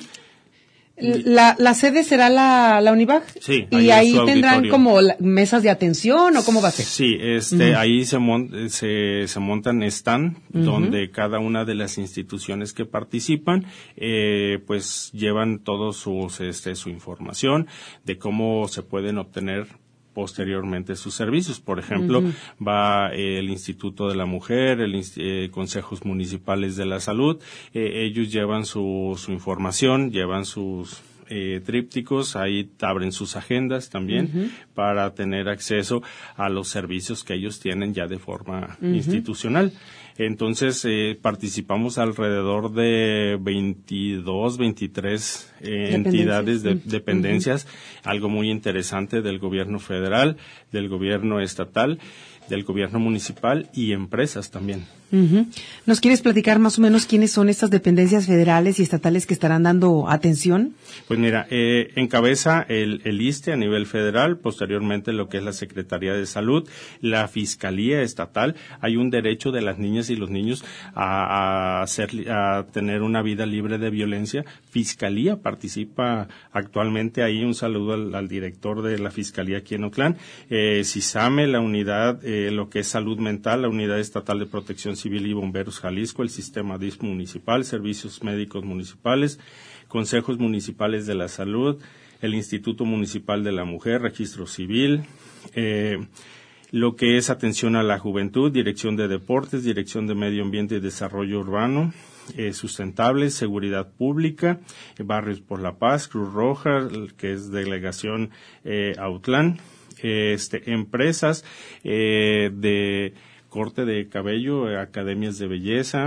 La, la sede será la, la Univac. Sí. Y ahí tendrán como la, mesas de atención o cómo va a ser. Sí, este, uh-huh. ahí se, mon, se, se montan stand uh-huh. donde cada una de las instituciones que participan, eh, pues llevan todos sus, este, su información de cómo se pueden obtener posteriormente sus servicios. Por ejemplo, uh-huh. va eh, el Instituto de la Mujer, el eh, Consejos Municipales de la Salud, eh, ellos llevan su, su información, llevan sus eh, trípticos, ahí abren sus agendas también uh-huh. para tener acceso a los servicios que ellos tienen ya de forma uh-huh. institucional. Entonces, eh, participamos alrededor de veintidós, veintitrés eh, entidades de dependencias, uh-huh. algo muy interesante del gobierno federal, del gobierno estatal, del gobierno municipal y empresas también. Uh-huh. ¿Nos quieres platicar más o menos quiénes son estas dependencias federales y estatales que estarán dando atención? Pues mira, eh, encabeza el, el I S S S T E a nivel federal, posteriormente lo que es la Secretaría de Salud, la Fiscalía Estatal. Hay un derecho de las niñas y los niños a, a, hacer, a tener una vida libre de violencia. Fiscalía participa actualmente ahí. Un saludo al, al director de la Fiscalía aquí en Oclán. Eh, CISAME, la unidad, eh, lo que es salud mental, la Unidad Estatal de Protección Civil y Bomberos Jalisco, el Sistema D I S municipal, Servicios Médicos Municipales, Consejos Municipales de la Salud, el Instituto Municipal de la Mujer, Registro Civil, eh, lo que es atención a la juventud, Dirección de Deportes, Dirección de Medio Ambiente y Desarrollo Urbano, eh, Sustentable, Seguridad Pública, eh, Barrios por la Paz, Cruz Roja, que es Delegación eh, Autlán, eh, este, empresas eh, de corte de cabello, eh, academias de belleza,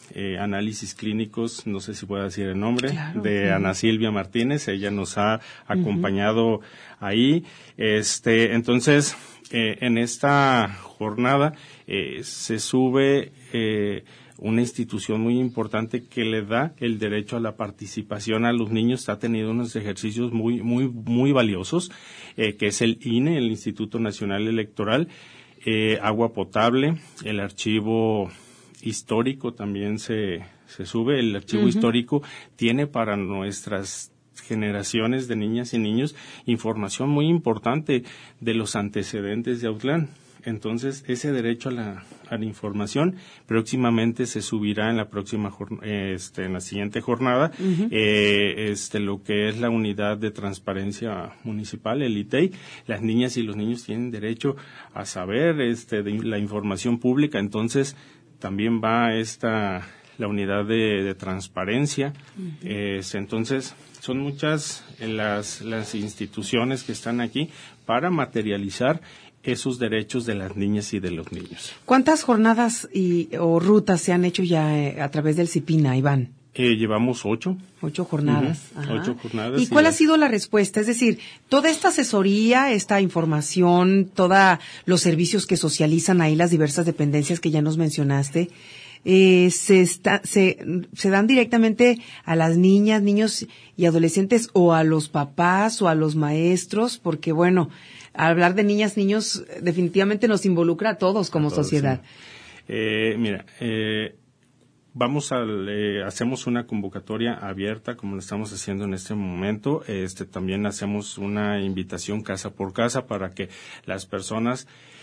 eh, análisis clínicos, no sé si puedo decir el nombre, claro, de uh-huh. Ana Silvia Martínez, ella nos ha acompañado uh-huh. ahí. Este, entonces, eh, en esta jornada eh, se sube eh, una institución muy importante que le da el derecho a la participación a los niños. Ha tenido unos ejercicios muy, muy, muy valiosos, eh, que es el I N E, el Instituto Nacional Electoral, eh, agua potable, el archivo histórico también se, se sube. El archivo uh-huh. histórico tiene para nuestras generaciones de niñas y niños información muy importante de los antecedentes de Autlán. Entonces, ese derecho a la, a la información próximamente se subirá en la próxima este, en la siguiente jornada, uh-huh. eh, este, lo que es la unidad de transparencia municipal, el I T E I. Las niñas y los niños tienen derecho a saber este, de la información pública. Entonces, también va esta la unidad de, de transparencia. Uh-huh. eh, entonces, son muchas las las instituciones que están aquí para materializar esos derechos de las niñas y de los niños. ¿Cuántas jornadas y o rutas se han hecho ya eh, a través del CIPINA, Iván? Eh, llevamos ocho. Ocho jornadas. Uh-huh. Ocho jornadas. ¿Y cuál y ha sido la respuesta? Es decir, toda esta asesoría, esta información, todos los servicios que socializan ahí las diversas dependencias que ya nos mencionaste, eh, se, está, se, se dan directamente a las niñas, niños y adolescentes o a los papás o a los maestros, porque bueno, hablar de niñas, niños definitivamente nos involucra a todos como a todos, sociedad. Sí. Eh, mira, eh, vamos a, eh, hacemos una convocatoria abierta como lo estamos haciendo en este momento. Este, también hacemos una invitación casa por casa para que las personas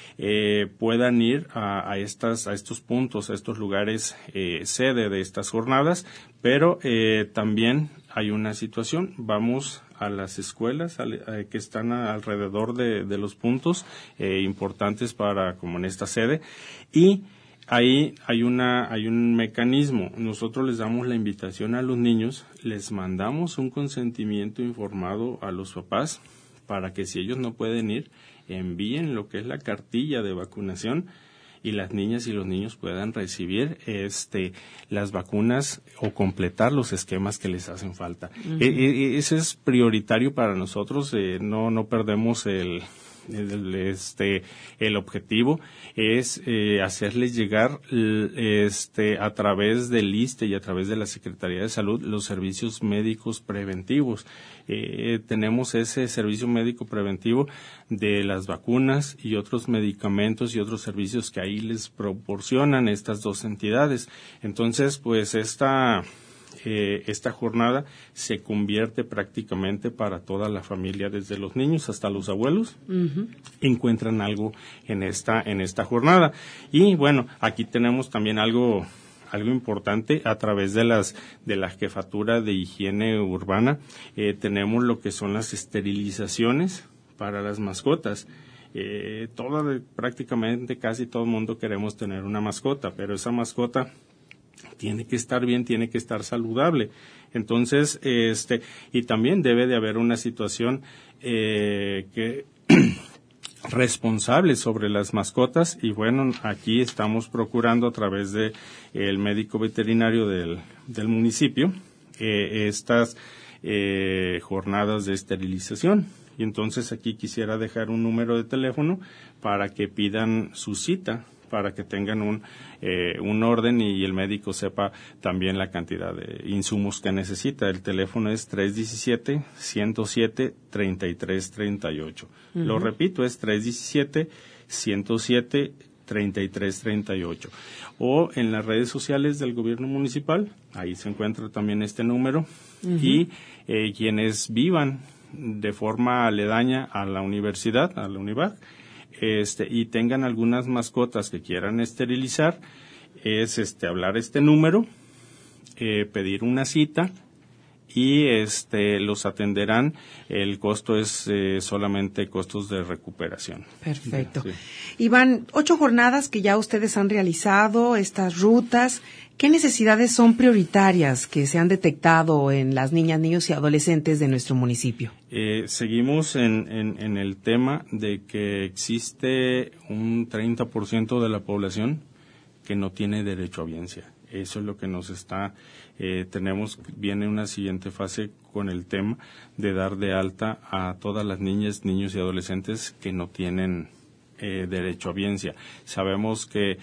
eh, puedan ir a, a estas, a estos puntos, a estos lugares eh, sede de estas jornadas. Pero eh, también hay una situación. Vamos a las escuelas a, a, que están a, alrededor de, de los puntos eh, importantes para, como en esta sede, y ahí hay una hay un mecanismo. Nosotros les damos la invitación a los niños, les mandamos un consentimiento informado a los papás para que si ellos no pueden ir, envíen lo que es la cartilla de vacunación y las niñas y los niños puedan recibir este las vacunas o completar los esquemas que les hacen falta. Uh-huh. E, e, ese es prioritario para nosotros, eh, no no perdemos el El, este el objetivo es eh, hacerles llegar este a través del I S S S T E y a través de la Secretaría de Salud los servicios médicos preventivos. Eh, tenemos ese servicio médico preventivo de las vacunas y otros medicamentos y otros servicios que ahí les proporcionan estas dos entidades. Entonces, pues esta Eh, esta jornada se convierte prácticamente para toda la familia, desde los niños hasta los abuelos, uh-huh. encuentran algo en esta en esta jornada. Y bueno, aquí tenemos también algo algo importante a través de las de la jefatura de higiene urbana. Eh, tenemos lo que son las esterilizaciones para las mascotas. Eh, toda, prácticamente casi todo el mundo queremos tener una mascota, pero esa mascota tiene que estar bien, tiene que estar saludable. Entonces, este, y también debe de haber una situación eh, que responsable sobre las mascotas. Y bueno, aquí estamos procurando a través de el médico veterinario del, del municipio eh, estas eh, jornadas de esterilización. Y entonces aquí quisiera dejar un número de teléfono para que pidan su cita, para que tengan un eh, un orden y el médico sepa también la cantidad de insumos que necesita. El teléfono es tres uno siete, uno cero siete, tres tres tres ocho. Uh-huh. Lo repito, es tres uno siete, uno cero siete, tres tres tres ocho. O en las redes sociales del gobierno municipal, ahí se encuentra también este número. Uh-huh. Y eh, quienes vivan de forma aledaña a la universidad, a la UNIVAC, Este, y tengan algunas mascotas que quieran esterilizar, es este hablar este número, eh, pedir una cita y este los atenderán. El costo es eh, solamente costos de recuperación. Perfecto. Sí. Iván, ocho jornadas que ya ustedes han realizado, estas rutas, ¿qué necesidades son prioritarias que se han detectado en las niñas, niños y adolescentes de nuestro municipio? Eh, seguimos en, en, en el tema de que existe un treinta por ciento de la población que no tiene derecho a audiencia. Eso es lo que nos está, eh, tenemos, viene una siguiente fase con el tema de dar de alta a todas las niñas, niños y adolescentes que no tienen eh, derecho a biencia. Sabemos que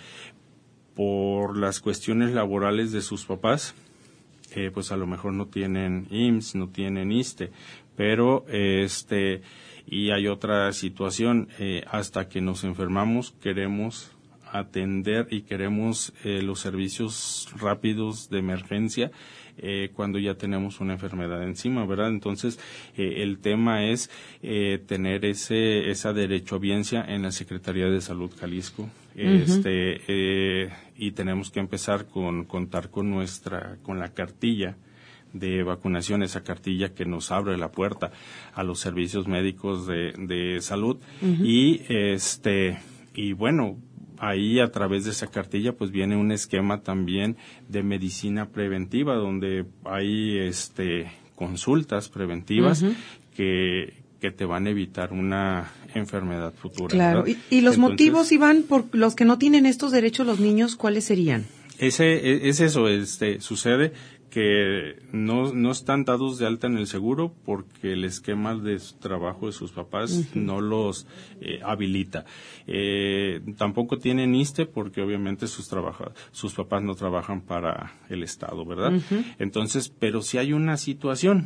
por las cuestiones laborales de sus papás, eh, pues a lo mejor no tienen I M S S, no tienen I S S S T E, pero este, y hay otra situación, eh, hasta que nos enfermamos queremos atender y queremos eh, los servicios rápidos de emergencia eh, cuando ya tenemos una enfermedad encima, ¿verdad? Entonces, eh, el tema es eh, tener ese esa derechohabiencia en la Secretaría de Salud Jalisco, uh-huh. este eh, y tenemos que empezar con contar con nuestra con la cartilla de vacunación, esa cartilla que nos abre la puerta a los servicios médicos de, de salud, uh-huh. y este y bueno, ahí a través de esa cartilla pues viene un esquema también de medicina preventiva donde hay este consultas preventivas uh-huh. que que te van a evitar una enfermedad futura. Claro, y, y los Entonces, motivos, Iván, por los que no tienen estos derechos los niños, ¿cuáles serían? Ese es eso, este sucede que no no están dados de alta en el seguro porque el esquema de su trabajo de sus papás uh-huh. no los eh, habilita. Eh, tampoco tienen I S S S T E porque obviamente sus trabaja, sus papás no trabajan para el Estado, ¿verdad? Uh-huh. Entonces, pero si hay una situación,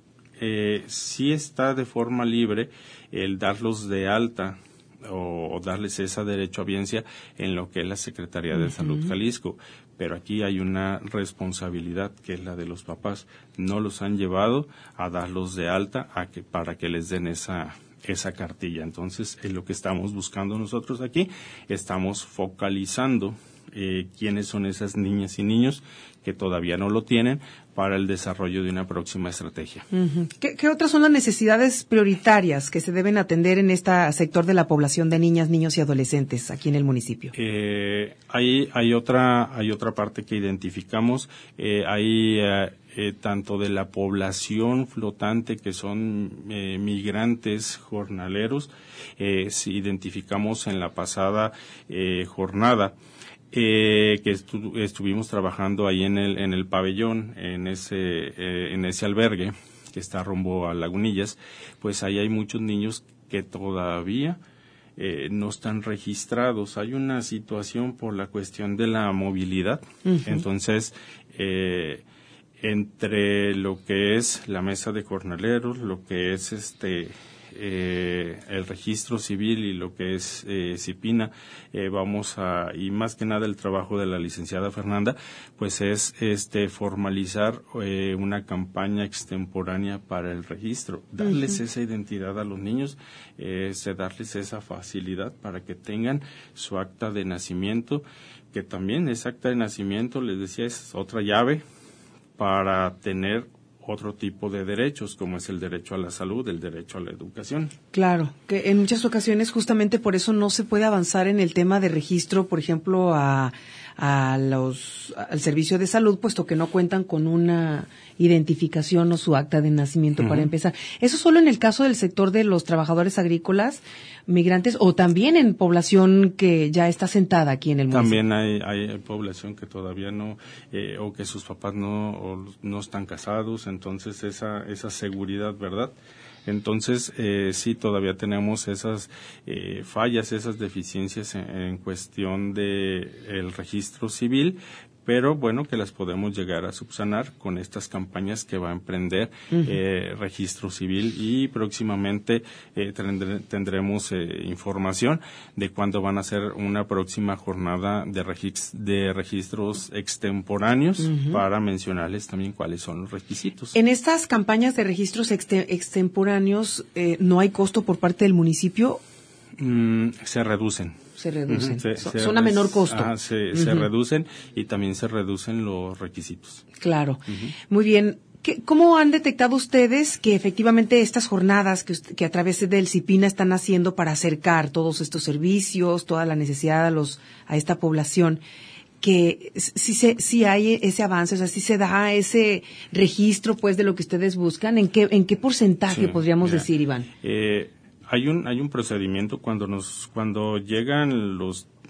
eh, sí está de forma libre el darlos de alta o, o darles esa derechohabiencia en lo que es la Secretaría de uh-huh. Salud Jalisco. Pero aquí hay una responsabilidad que es la de los papás. No los han llevado a darlos de alta a que, para que les den esa, esa cartilla. Entonces, es lo que estamos buscando nosotros aquí. Estamos focalizando eh, quiénes son esas niñas y niños que todavía no lo tienen para el desarrollo de una próxima estrategia. Uh-huh. ¿Qué, ¿Qué otras son las necesidades prioritarias que se deben atender en este sector de la población de niñas, niños y adolescentes aquí en el municipio? Eh, hay, hay otra, hay otra parte que identificamos. Eh, hay eh, eh, tanto de la población flotante que son eh, migrantes jornaleros. Eh, si identificamos en la pasada eh, jornada. Eh, que estu- estuvimos trabajando ahí en el en el pabellón, en ese eh, en ese albergue que está rumbo a Lagunillas, pues ahí hay muchos niños que todavía eh, no están registrados. Hay una situación por la cuestión de la movilidad. Uh-huh. Entonces, eh, entre lo que es la mesa de jornaleros, lo que es este Eh, el registro civil y lo que es eh, CIPINA, eh, vamos a, y más que nada el trabajo de la licenciada Fernanda, pues es este formalizar eh, una campaña extemporánea para el registro, darles uh-huh. esa identidad a los niños, eh, darles esa facilidad para que tengan su acta de nacimiento, que también esa acta de nacimiento, les decía, es otra llave para tener otro tipo de derechos, como es el derecho a la salud, el derecho a la educación. Claro, que en muchas ocasiones justamente por eso no se puede avanzar en el tema de registro, por ejemplo, a, a los al servicio de salud, puesto que no cuentan con una identificación o su acta de nacimiento uh-huh. para empezar. Eso solo en el caso del sector de los trabajadores agrícolas, migrantes, o también en población que ya está sentada aquí en el municipio. También hay, hay población que todavía no, eh, o que sus papás no, o no están casados, entonces esa, esa seguridad, ¿verdad? Entonces, eh, sí, todavía tenemos esas eh, fallas, esas deficiencias en, en cuestión de el registro civil, pero bueno, que las podemos llegar a subsanar con estas campañas que va a emprender uh-huh. eh, Registro Civil, y próximamente eh, tendre, tendremos eh, información de cuándo van a ser una próxima jornada de, regist- de registros extemporáneos uh-huh. para mencionarles también cuáles son los requisitos. En estas campañas de registros exte- extemporáneos, eh, ¿no hay costo por parte del municipio? Mm, se reducen. Se reducen, uh-huh. se, son, se, son a menor costo. Ah, se, uh-huh. se reducen, y también se reducen los requisitos. Claro, uh-huh. Muy bien. ¿Qué, ¿Cómo han detectado ustedes que efectivamente estas jornadas que, que a través del CIPINA están haciendo para acercar todos estos servicios, toda la necesidad a los a esta población, que si se si hay ese avance, o sea, si se da ese registro pues de lo que ustedes buscan? ¿En qué en qué porcentaje sí, podríamos mira, decir, Iván? Eh, Hay un hay un procedimiento cuando nos cuando llegan los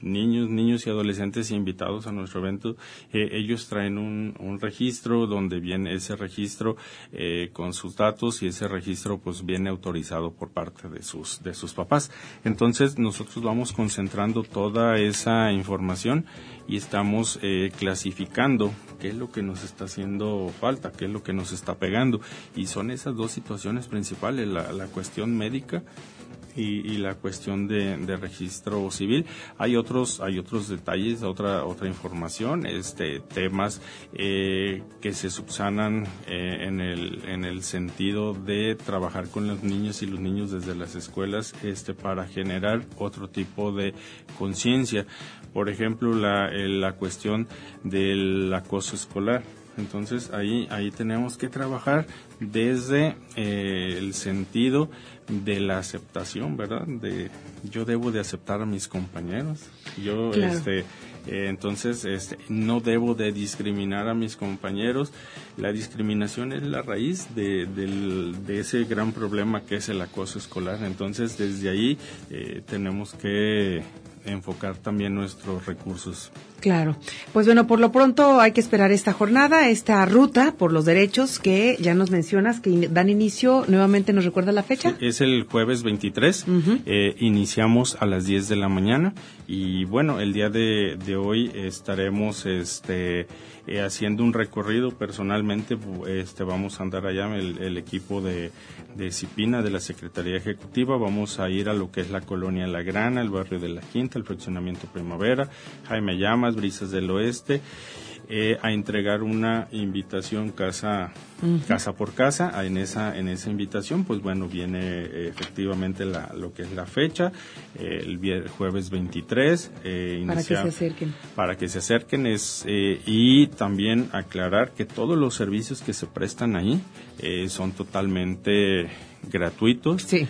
niños, niños y adolescentes invitados a nuestro evento, eh, ellos traen un, un registro donde viene ese registro eh, con sus datos y ese registro pues viene autorizado por parte de sus de sus papás. Entonces nosotros vamos concentrando toda esa información y estamos eh, clasificando qué es lo que nos está haciendo falta, qué es lo que nos está pegando, y son esas dos situaciones principales, la, la cuestión médica Y, y la cuestión de, de registro civil. Hay otros hay otros detalles, otra otra información, este temas eh, que se subsanan eh, en el en el sentido de trabajar con los niños y los niños desde las escuelas, este para generar otro tipo de conciencia. Por ejemplo, la eh, la cuestión del acoso escolar. Entonces ahí ahí tenemos que trabajar desde eh, el sentido de la aceptación, ¿verdad? De yo debo de aceptar a mis compañeros. Yo claro. este eh, entonces este no debo de discriminar a mis compañeros. La discriminación es la raíz de del, de ese gran problema que es el acoso escolar. Entonces desde ahí eh, tenemos que enfocar también nuestros recursos. Claro. Pues bueno, por lo pronto hay que esperar esta jornada, esta ruta por los derechos que ya nos mencionas, que dan inicio, nuevamente nos recuerda la fecha. Sí, es el jueves veintitrés, uh-huh. eh, iniciamos a las diez de la mañana y bueno, el día de, de hoy estaremos este eh, haciendo un recorrido personalmente, este vamos a andar allá, el, el equipo de, de CIPINA, de la Secretaría Ejecutiva, vamos a ir a lo que es la Colonia La Grana, el barrio de La Quinta, el fraccionamiento Primavera, Jaime Llamas, Brisas del Oeste, eh, a entregar una invitación casa uh-huh. casa por casa. En esa en esa invitación pues bueno viene eh, efectivamente la lo que es la fecha, eh, el vier, jueves veintitrés, eh, para inicia, que se acerquen para que se acerquen es eh, y también aclarar que todos los servicios que se prestan ahí eh, son totalmente gratuitos. Sí.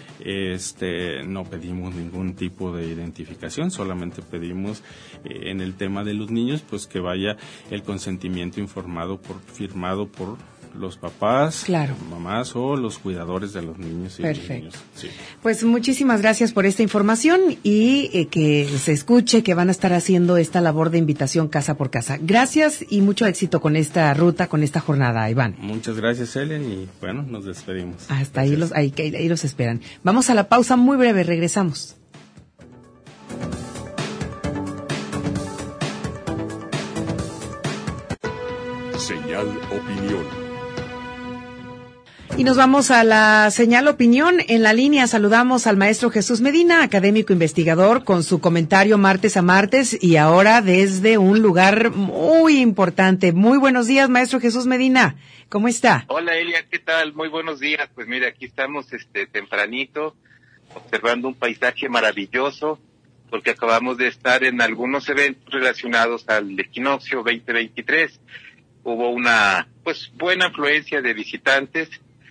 Este, no pedimos ningún tipo de identificación, solamente pedimos eh, en el tema de los niños pues que vaya el consentimiento informado por firmado por los papás, claro. mamás o los cuidadores de los niños y Perfecto. los niños. Sí. Pues muchísimas gracias por esta información y eh, que se escuche que van a estar haciendo esta labor de invitación casa por casa. Gracias y mucho éxito con esta ruta, con esta jornada, Iván. Muchas gracias, Ellen, y bueno, nos despedimos. Hasta gracias. ahí los ahí, ahí los esperan. Vamos a la pausa muy breve, regresamos. Señal Opinión. Y nos vamos a la señal opinión. En la línea saludamos al maestro Jesús Medina, académico investigador, con su comentario martes a martes y ahora desde un lugar muy importante. Muy buenos días, maestro Jesús Medina. ¿Cómo está? Hola, Elia, ¿qué tal? Muy buenos días. Pues mire, aquí estamos este tempranito, observando un paisaje maravilloso, porque acabamos de estar en algunos eventos relacionados al equinoccio veinte veintitrés. Hubo una, pues, buena afluencia de visitantes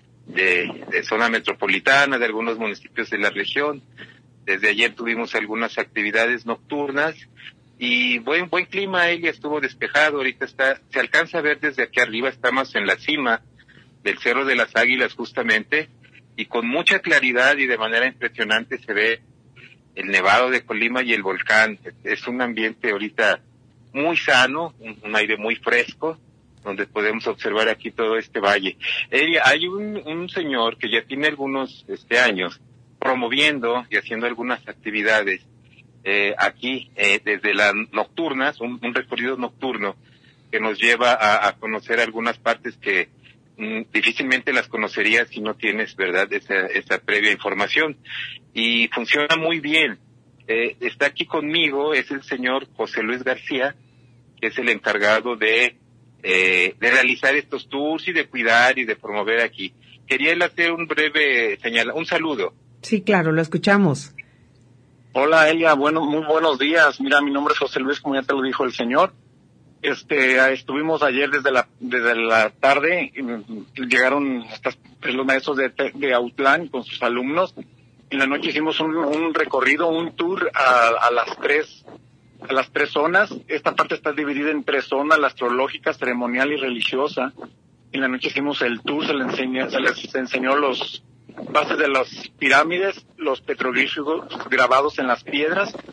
de, de zona metropolitana, de algunos municipios de la región. Desde ayer tuvimos algunas actividades nocturnas y buen buen clima, ella estuvo despejado, ahorita está, se alcanza a ver desde aquí arriba, estamos en la cima del Cerro de las Águilas justamente, y con mucha claridad y de manera impresionante se ve el Nevado de Colima y el volcán. Es un ambiente ahorita muy sano, un, un aire muy fresco, donde podemos observar aquí todo este valle. Eh, hay un, un señor que ya tiene algunos este años promoviendo y haciendo algunas actividades eh, aquí, eh, desde las nocturnas, un, un recorrido nocturno que nos lleva a, a conocer algunas partes que mm, difícilmente las conocerías si no tienes, verdad, esa, esa previa información. Y funciona muy bien. Eh, está aquí conmigo, es el señor José Luis García, que es el encargado de Eh, de realizar estos tours y de cuidar y de promover aquí. Quería él hacer un breve señal, un saludo. Sí, claro, lo escuchamos. Hola, Elia, bueno, muy buenos días. Mira, mi nombre es José Luis, como ya te lo dijo el señor. Este, estuvimos ayer desde la desde la tarde, y llegaron estas, los maestros de, de Autlán con sus alumnos. En la noche hicimos un, un recorrido, un tour a, a las tres a las tres zonas. Esta parte está dividida en tres zonas: la astrológica, ceremonial y religiosa. En la noche hicimos el tour, se les enseñó, se les enseñó los bases de las pirámides, los petroglifos grabados en las piedras,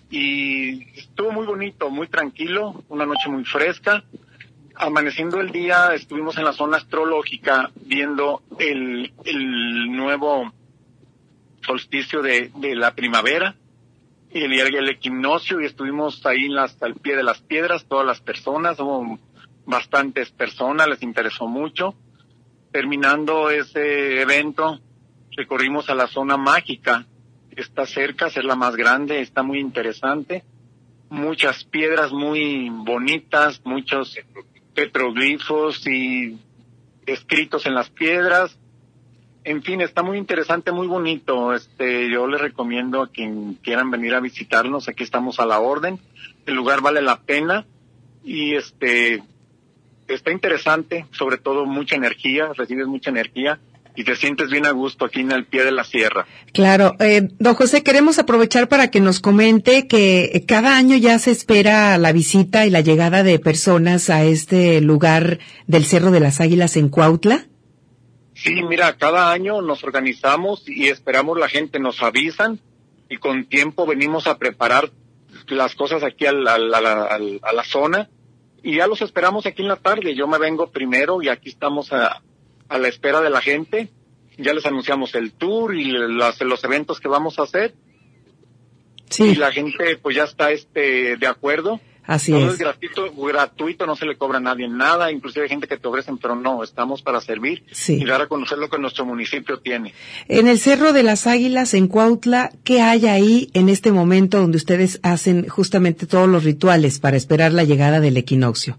y estuvo muy bonito, muy tranquilo, una noche muy fresca. Amaneciendo el día estuvimos en la zona astrológica viendo el, el nuevo solsticio de, de la primavera y el, el equinoccio, y estuvimos ahí en las, al pie de las piedras, todas las personas, hubo bastantes personas, les interesó mucho. Terminando ese evento, recorrimos a la zona mágica, que está cerca, es la más grande, está muy interesante, muchas piedras muy bonitas, muchos petroglifos y escritos en las piedras. En fin, está muy interesante, muy bonito. Este, yo les recomiendo a quien quieran venir a visitarnos, aquí estamos a la orden. El lugar vale la pena y este está interesante, sobre todo mucha energía, recibes mucha energía y te sientes bien a gusto aquí en el pie de la sierra. Claro, eh, don José, queremos aprovechar para que nos comente que cada año ya se espera la visita y la llegada de personas a este lugar del Cerro de las Águilas en Cuautla. Sí, mira, cada año nos organizamos y esperamos la gente, nos avisan y con tiempo venimos a preparar las cosas aquí a la, a la, a la, a la zona y ya los esperamos aquí en la tarde. Yo me vengo primero y aquí estamos a, a la espera de la gente. Ya les anunciamos el tour y las, los eventos que vamos a hacer. Sí. Y la gente pues ya está este de acuerdo. Así Todo es. es gratuito, gratuito, no se le cobra a nadie nada, inclusive hay gente que te ofrecen, pero no, estamos para servir sí. y dar a conocer lo que nuestro municipio tiene. En el Cerro de las Águilas, en Cuautla, ¿qué hay ahí en este momento donde ustedes hacen justamente todos los rituales para esperar la llegada del equinoccio?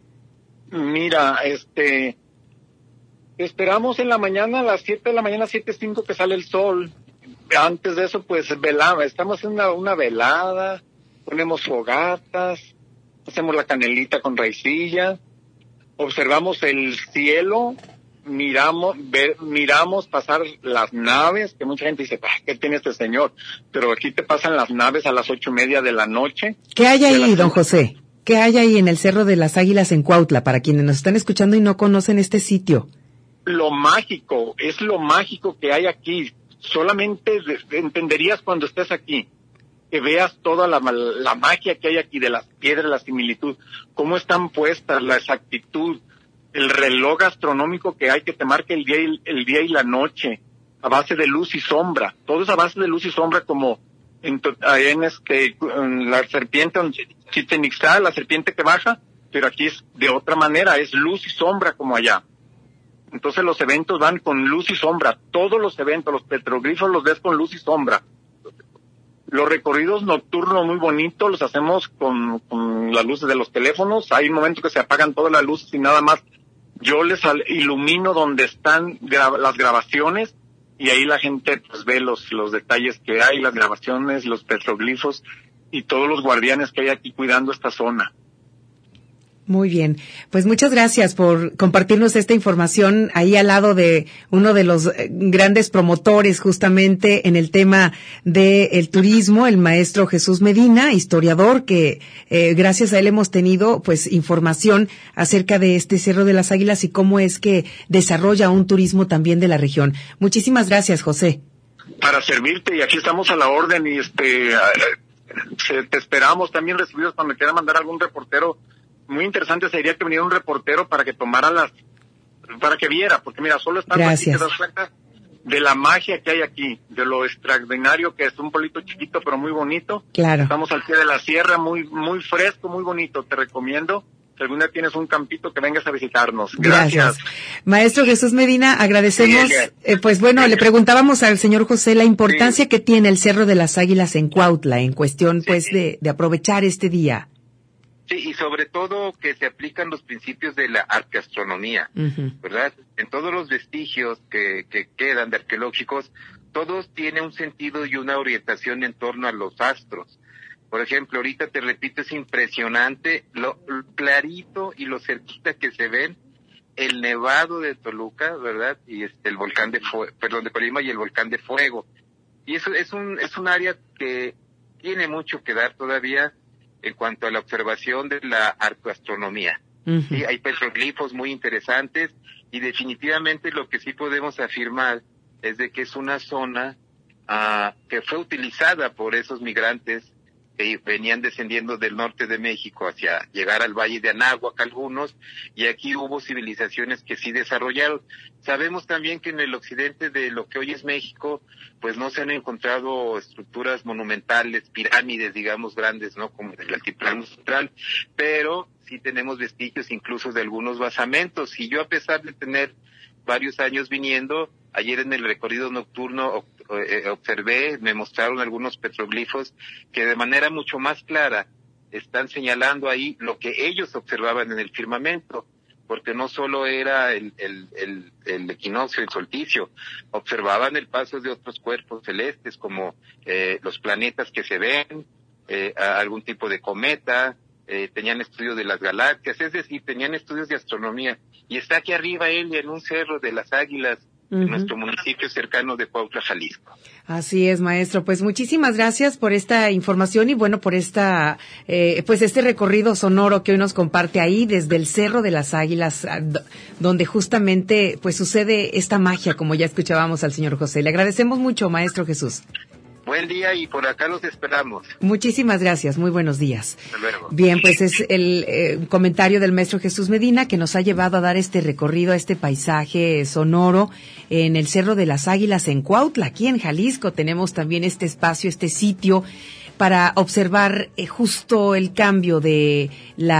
Mira, este, esperamos en la mañana, a las siete de la mañana, siete cinco que sale el sol. Antes de eso, pues, velamos, estamos en una, una velada, ponemos fogatas, hacemos la canelita con raicilla, observamos el cielo, miramos ve, miramos pasar las naves, que mucha gente dice, ¿qué tiene este señor? Pero aquí te pasan las naves a las ocho y media de la noche. ¿Qué hay ahí, don José? ¿Qué hay ahí en el Cerro de las Águilas en Cuautla, para quienes nos están escuchando y no conocen este sitio? Lo mágico, es lo mágico que hay aquí. Solamente entenderías cuando estés aquí, que veas toda la, la magia que hay aquí de las piedras, la similitud, cómo están puestas, la exactitud, el reloj astronómico que hay que te marca el día y, el día y la noche, a base de luz y sombra, todo es a base de luz y sombra, como en, en este, en la serpiente, en Chichén Itzá, la serpiente que baja, pero aquí es de otra manera, es luz y sombra como allá. Entonces los eventos van con luz y sombra, todos los eventos, los petroglifos los ves con luz y sombra. Los recorridos nocturnos muy bonitos los hacemos con, con las luces de los teléfonos. Hay un momento que se apagan todas las luces y nada más yo les ilumino donde están gra- las grabaciones y ahí la gente pues ve los, los detalles que hay, las grabaciones, los petroglifos y todos los guardianes que hay aquí cuidando esta zona. Muy bien, pues muchas gracias por compartirnos esta información ahí al lado de uno de los grandes promotores justamente en el tema del turismo, el maestro Jesús Medina, historiador, que eh, gracias a él hemos tenido pues información acerca de este Cerro de las Águilas y cómo es que desarrolla un turismo también de la región. Muchísimas gracias, José. Para servirte, y aquí estamos a la orden y este eh, te esperamos también recibidos cuando quieran mandar algún reportero. Muy interesante sería que viniera un reportero para que tomara las, para que viera, porque mira, solo estando Gracias. aquí te das cuenta de la magia que hay aquí, de lo extraordinario que es un pueblito chiquito pero muy bonito. Claro. Estamos al pie de la sierra, muy muy fresco, muy bonito. Te recomiendo, si algún día tienes un campito, que vengas a visitarnos. Gracias. Gracias. Maestro Jesús Medina, agradecemos, Bien, bien. eh, pues bueno, le preguntábamos al señor José la importancia sí. que tiene el Cerro de las Águilas en Cuautla en cuestión pues sí. de, de aprovechar este día. Sí, y sobre todo que se aplican los principios de la arqueastronomía, uh-huh. ¿verdad? En todos los vestigios que, que quedan de arqueológicos, todos tienen un sentido y una orientación en torno a los astros. Por ejemplo, ahorita te repito, es impresionante lo, lo clarito y lo cerquita que se ven el Nevado de Toluca, ¿verdad? Y este el volcán de Fuego, perdón, de Colima y el volcán de Fuego. Y eso es un es un área que tiene mucho que dar todavía en cuanto a la observación de la arqueastronomía. Uh-huh. ¿Sí? Hay petroglifos muy interesantes y definitivamente lo que sí podemos afirmar es de que es una zona uh, que fue utilizada por esos migrantes que venían descendiendo del norte de México hacia llegar al Valle de Anáhuac algunos, y aquí hubo civilizaciones que sí desarrollaron. Sabemos también que en el occidente de lo que hoy es México, pues no se han encontrado estructuras monumentales, pirámides, digamos, grandes, ¿no? Como el altiplano central, pero sí tenemos vestigios incluso de algunos basamentos. Y yo, a pesar de tener varios años viniendo, ayer en el recorrido nocturno observé, me mostraron algunos petroglifos que de manera mucho más clara están señalando ahí lo que ellos observaban en el firmamento, porque no solo era el, el, el, el equinoccio, el solsticio, observaban el paso de otros cuerpos celestes como eh, los planetas que se ven, eh, algún tipo de cometa, eh, tenían estudios de las galaxias, es decir, tenían estudios de astronomía. Y está aquí arriba él, en un cerro de las Águilas, uh-huh, en nuestro municipio cercano de Cuautla, Jalisco. Así es, maestro. Pues muchísimas gracias por esta información y bueno, por esta, eh, pues este recorrido sonoro que hoy nos comparte ahí desde el Cerro de las Águilas, donde justamente pues sucede esta magia, como ya escuchábamos al señor José. Le agradecemos mucho, maestro Jesús. Buen día y por acá los esperamos. Muchísimas gracias, muy buenos días. Hasta luego. Bien, pues es el eh, comentario del maestro Jesús Medina que nos ha llevado a dar este recorrido, a este paisaje sonoro en el Cerro de las Águilas en Cuautla, aquí en Jalisco. Tenemos también este espacio, este sitio para observar eh, justo el cambio de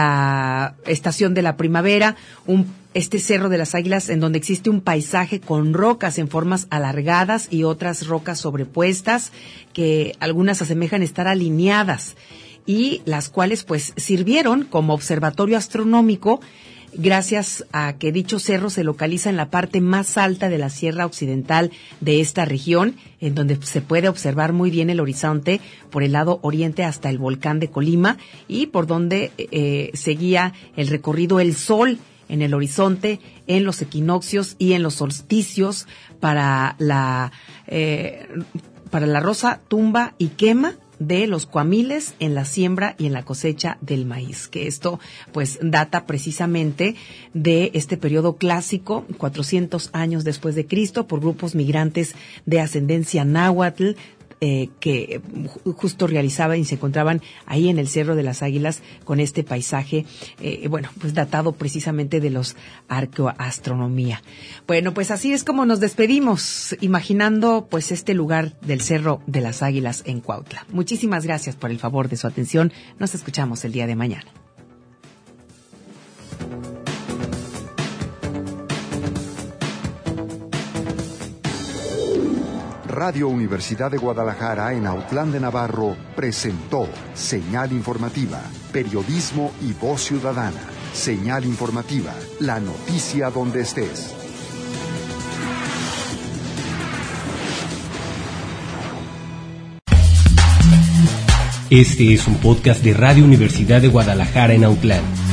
la estación de la primavera, un este Cerro de las Águilas, en donde existe un paisaje con rocas en formas alargadas y otras rocas sobrepuestas, que algunas asemejan estar alineadas, y las cuales pues sirvieron como observatorio astronómico, gracias a que dicho cerro se localiza en la parte más alta de la sierra occidental de esta región, en donde se puede observar muy bien el horizonte por el lado oriente hasta el volcán de Colima, y por donde eh, seguía el recorrido el sol en el horizonte, en los equinoccios y en los solsticios para la eh, para la rosa, tumba y quema de los cuamiles en la siembra y en la cosecha del maíz, que esto pues data precisamente de este periodo clásico, cuatrocientos años después de Cristo, por grupos migrantes de ascendencia náhuatl, Eh, que justo realizaban y se encontraban ahí en el Cerro de las Águilas con este paisaje, eh, bueno, pues datado precisamente de los arqueoastronomía. Bueno, pues así es como nos despedimos, imaginando pues este lugar del Cerro de las Águilas en Cuautla. Muchísimas gracias por el favor de su atención. Nos escuchamos el día de mañana. Radio Universidad de Guadalajara en Autlán de Navarro presentó Señal Informativa, Periodismo y Voz Ciudadana. Señal Informativa, la noticia donde estés. Este es un podcast de Radio Universidad de Guadalajara en Autlán.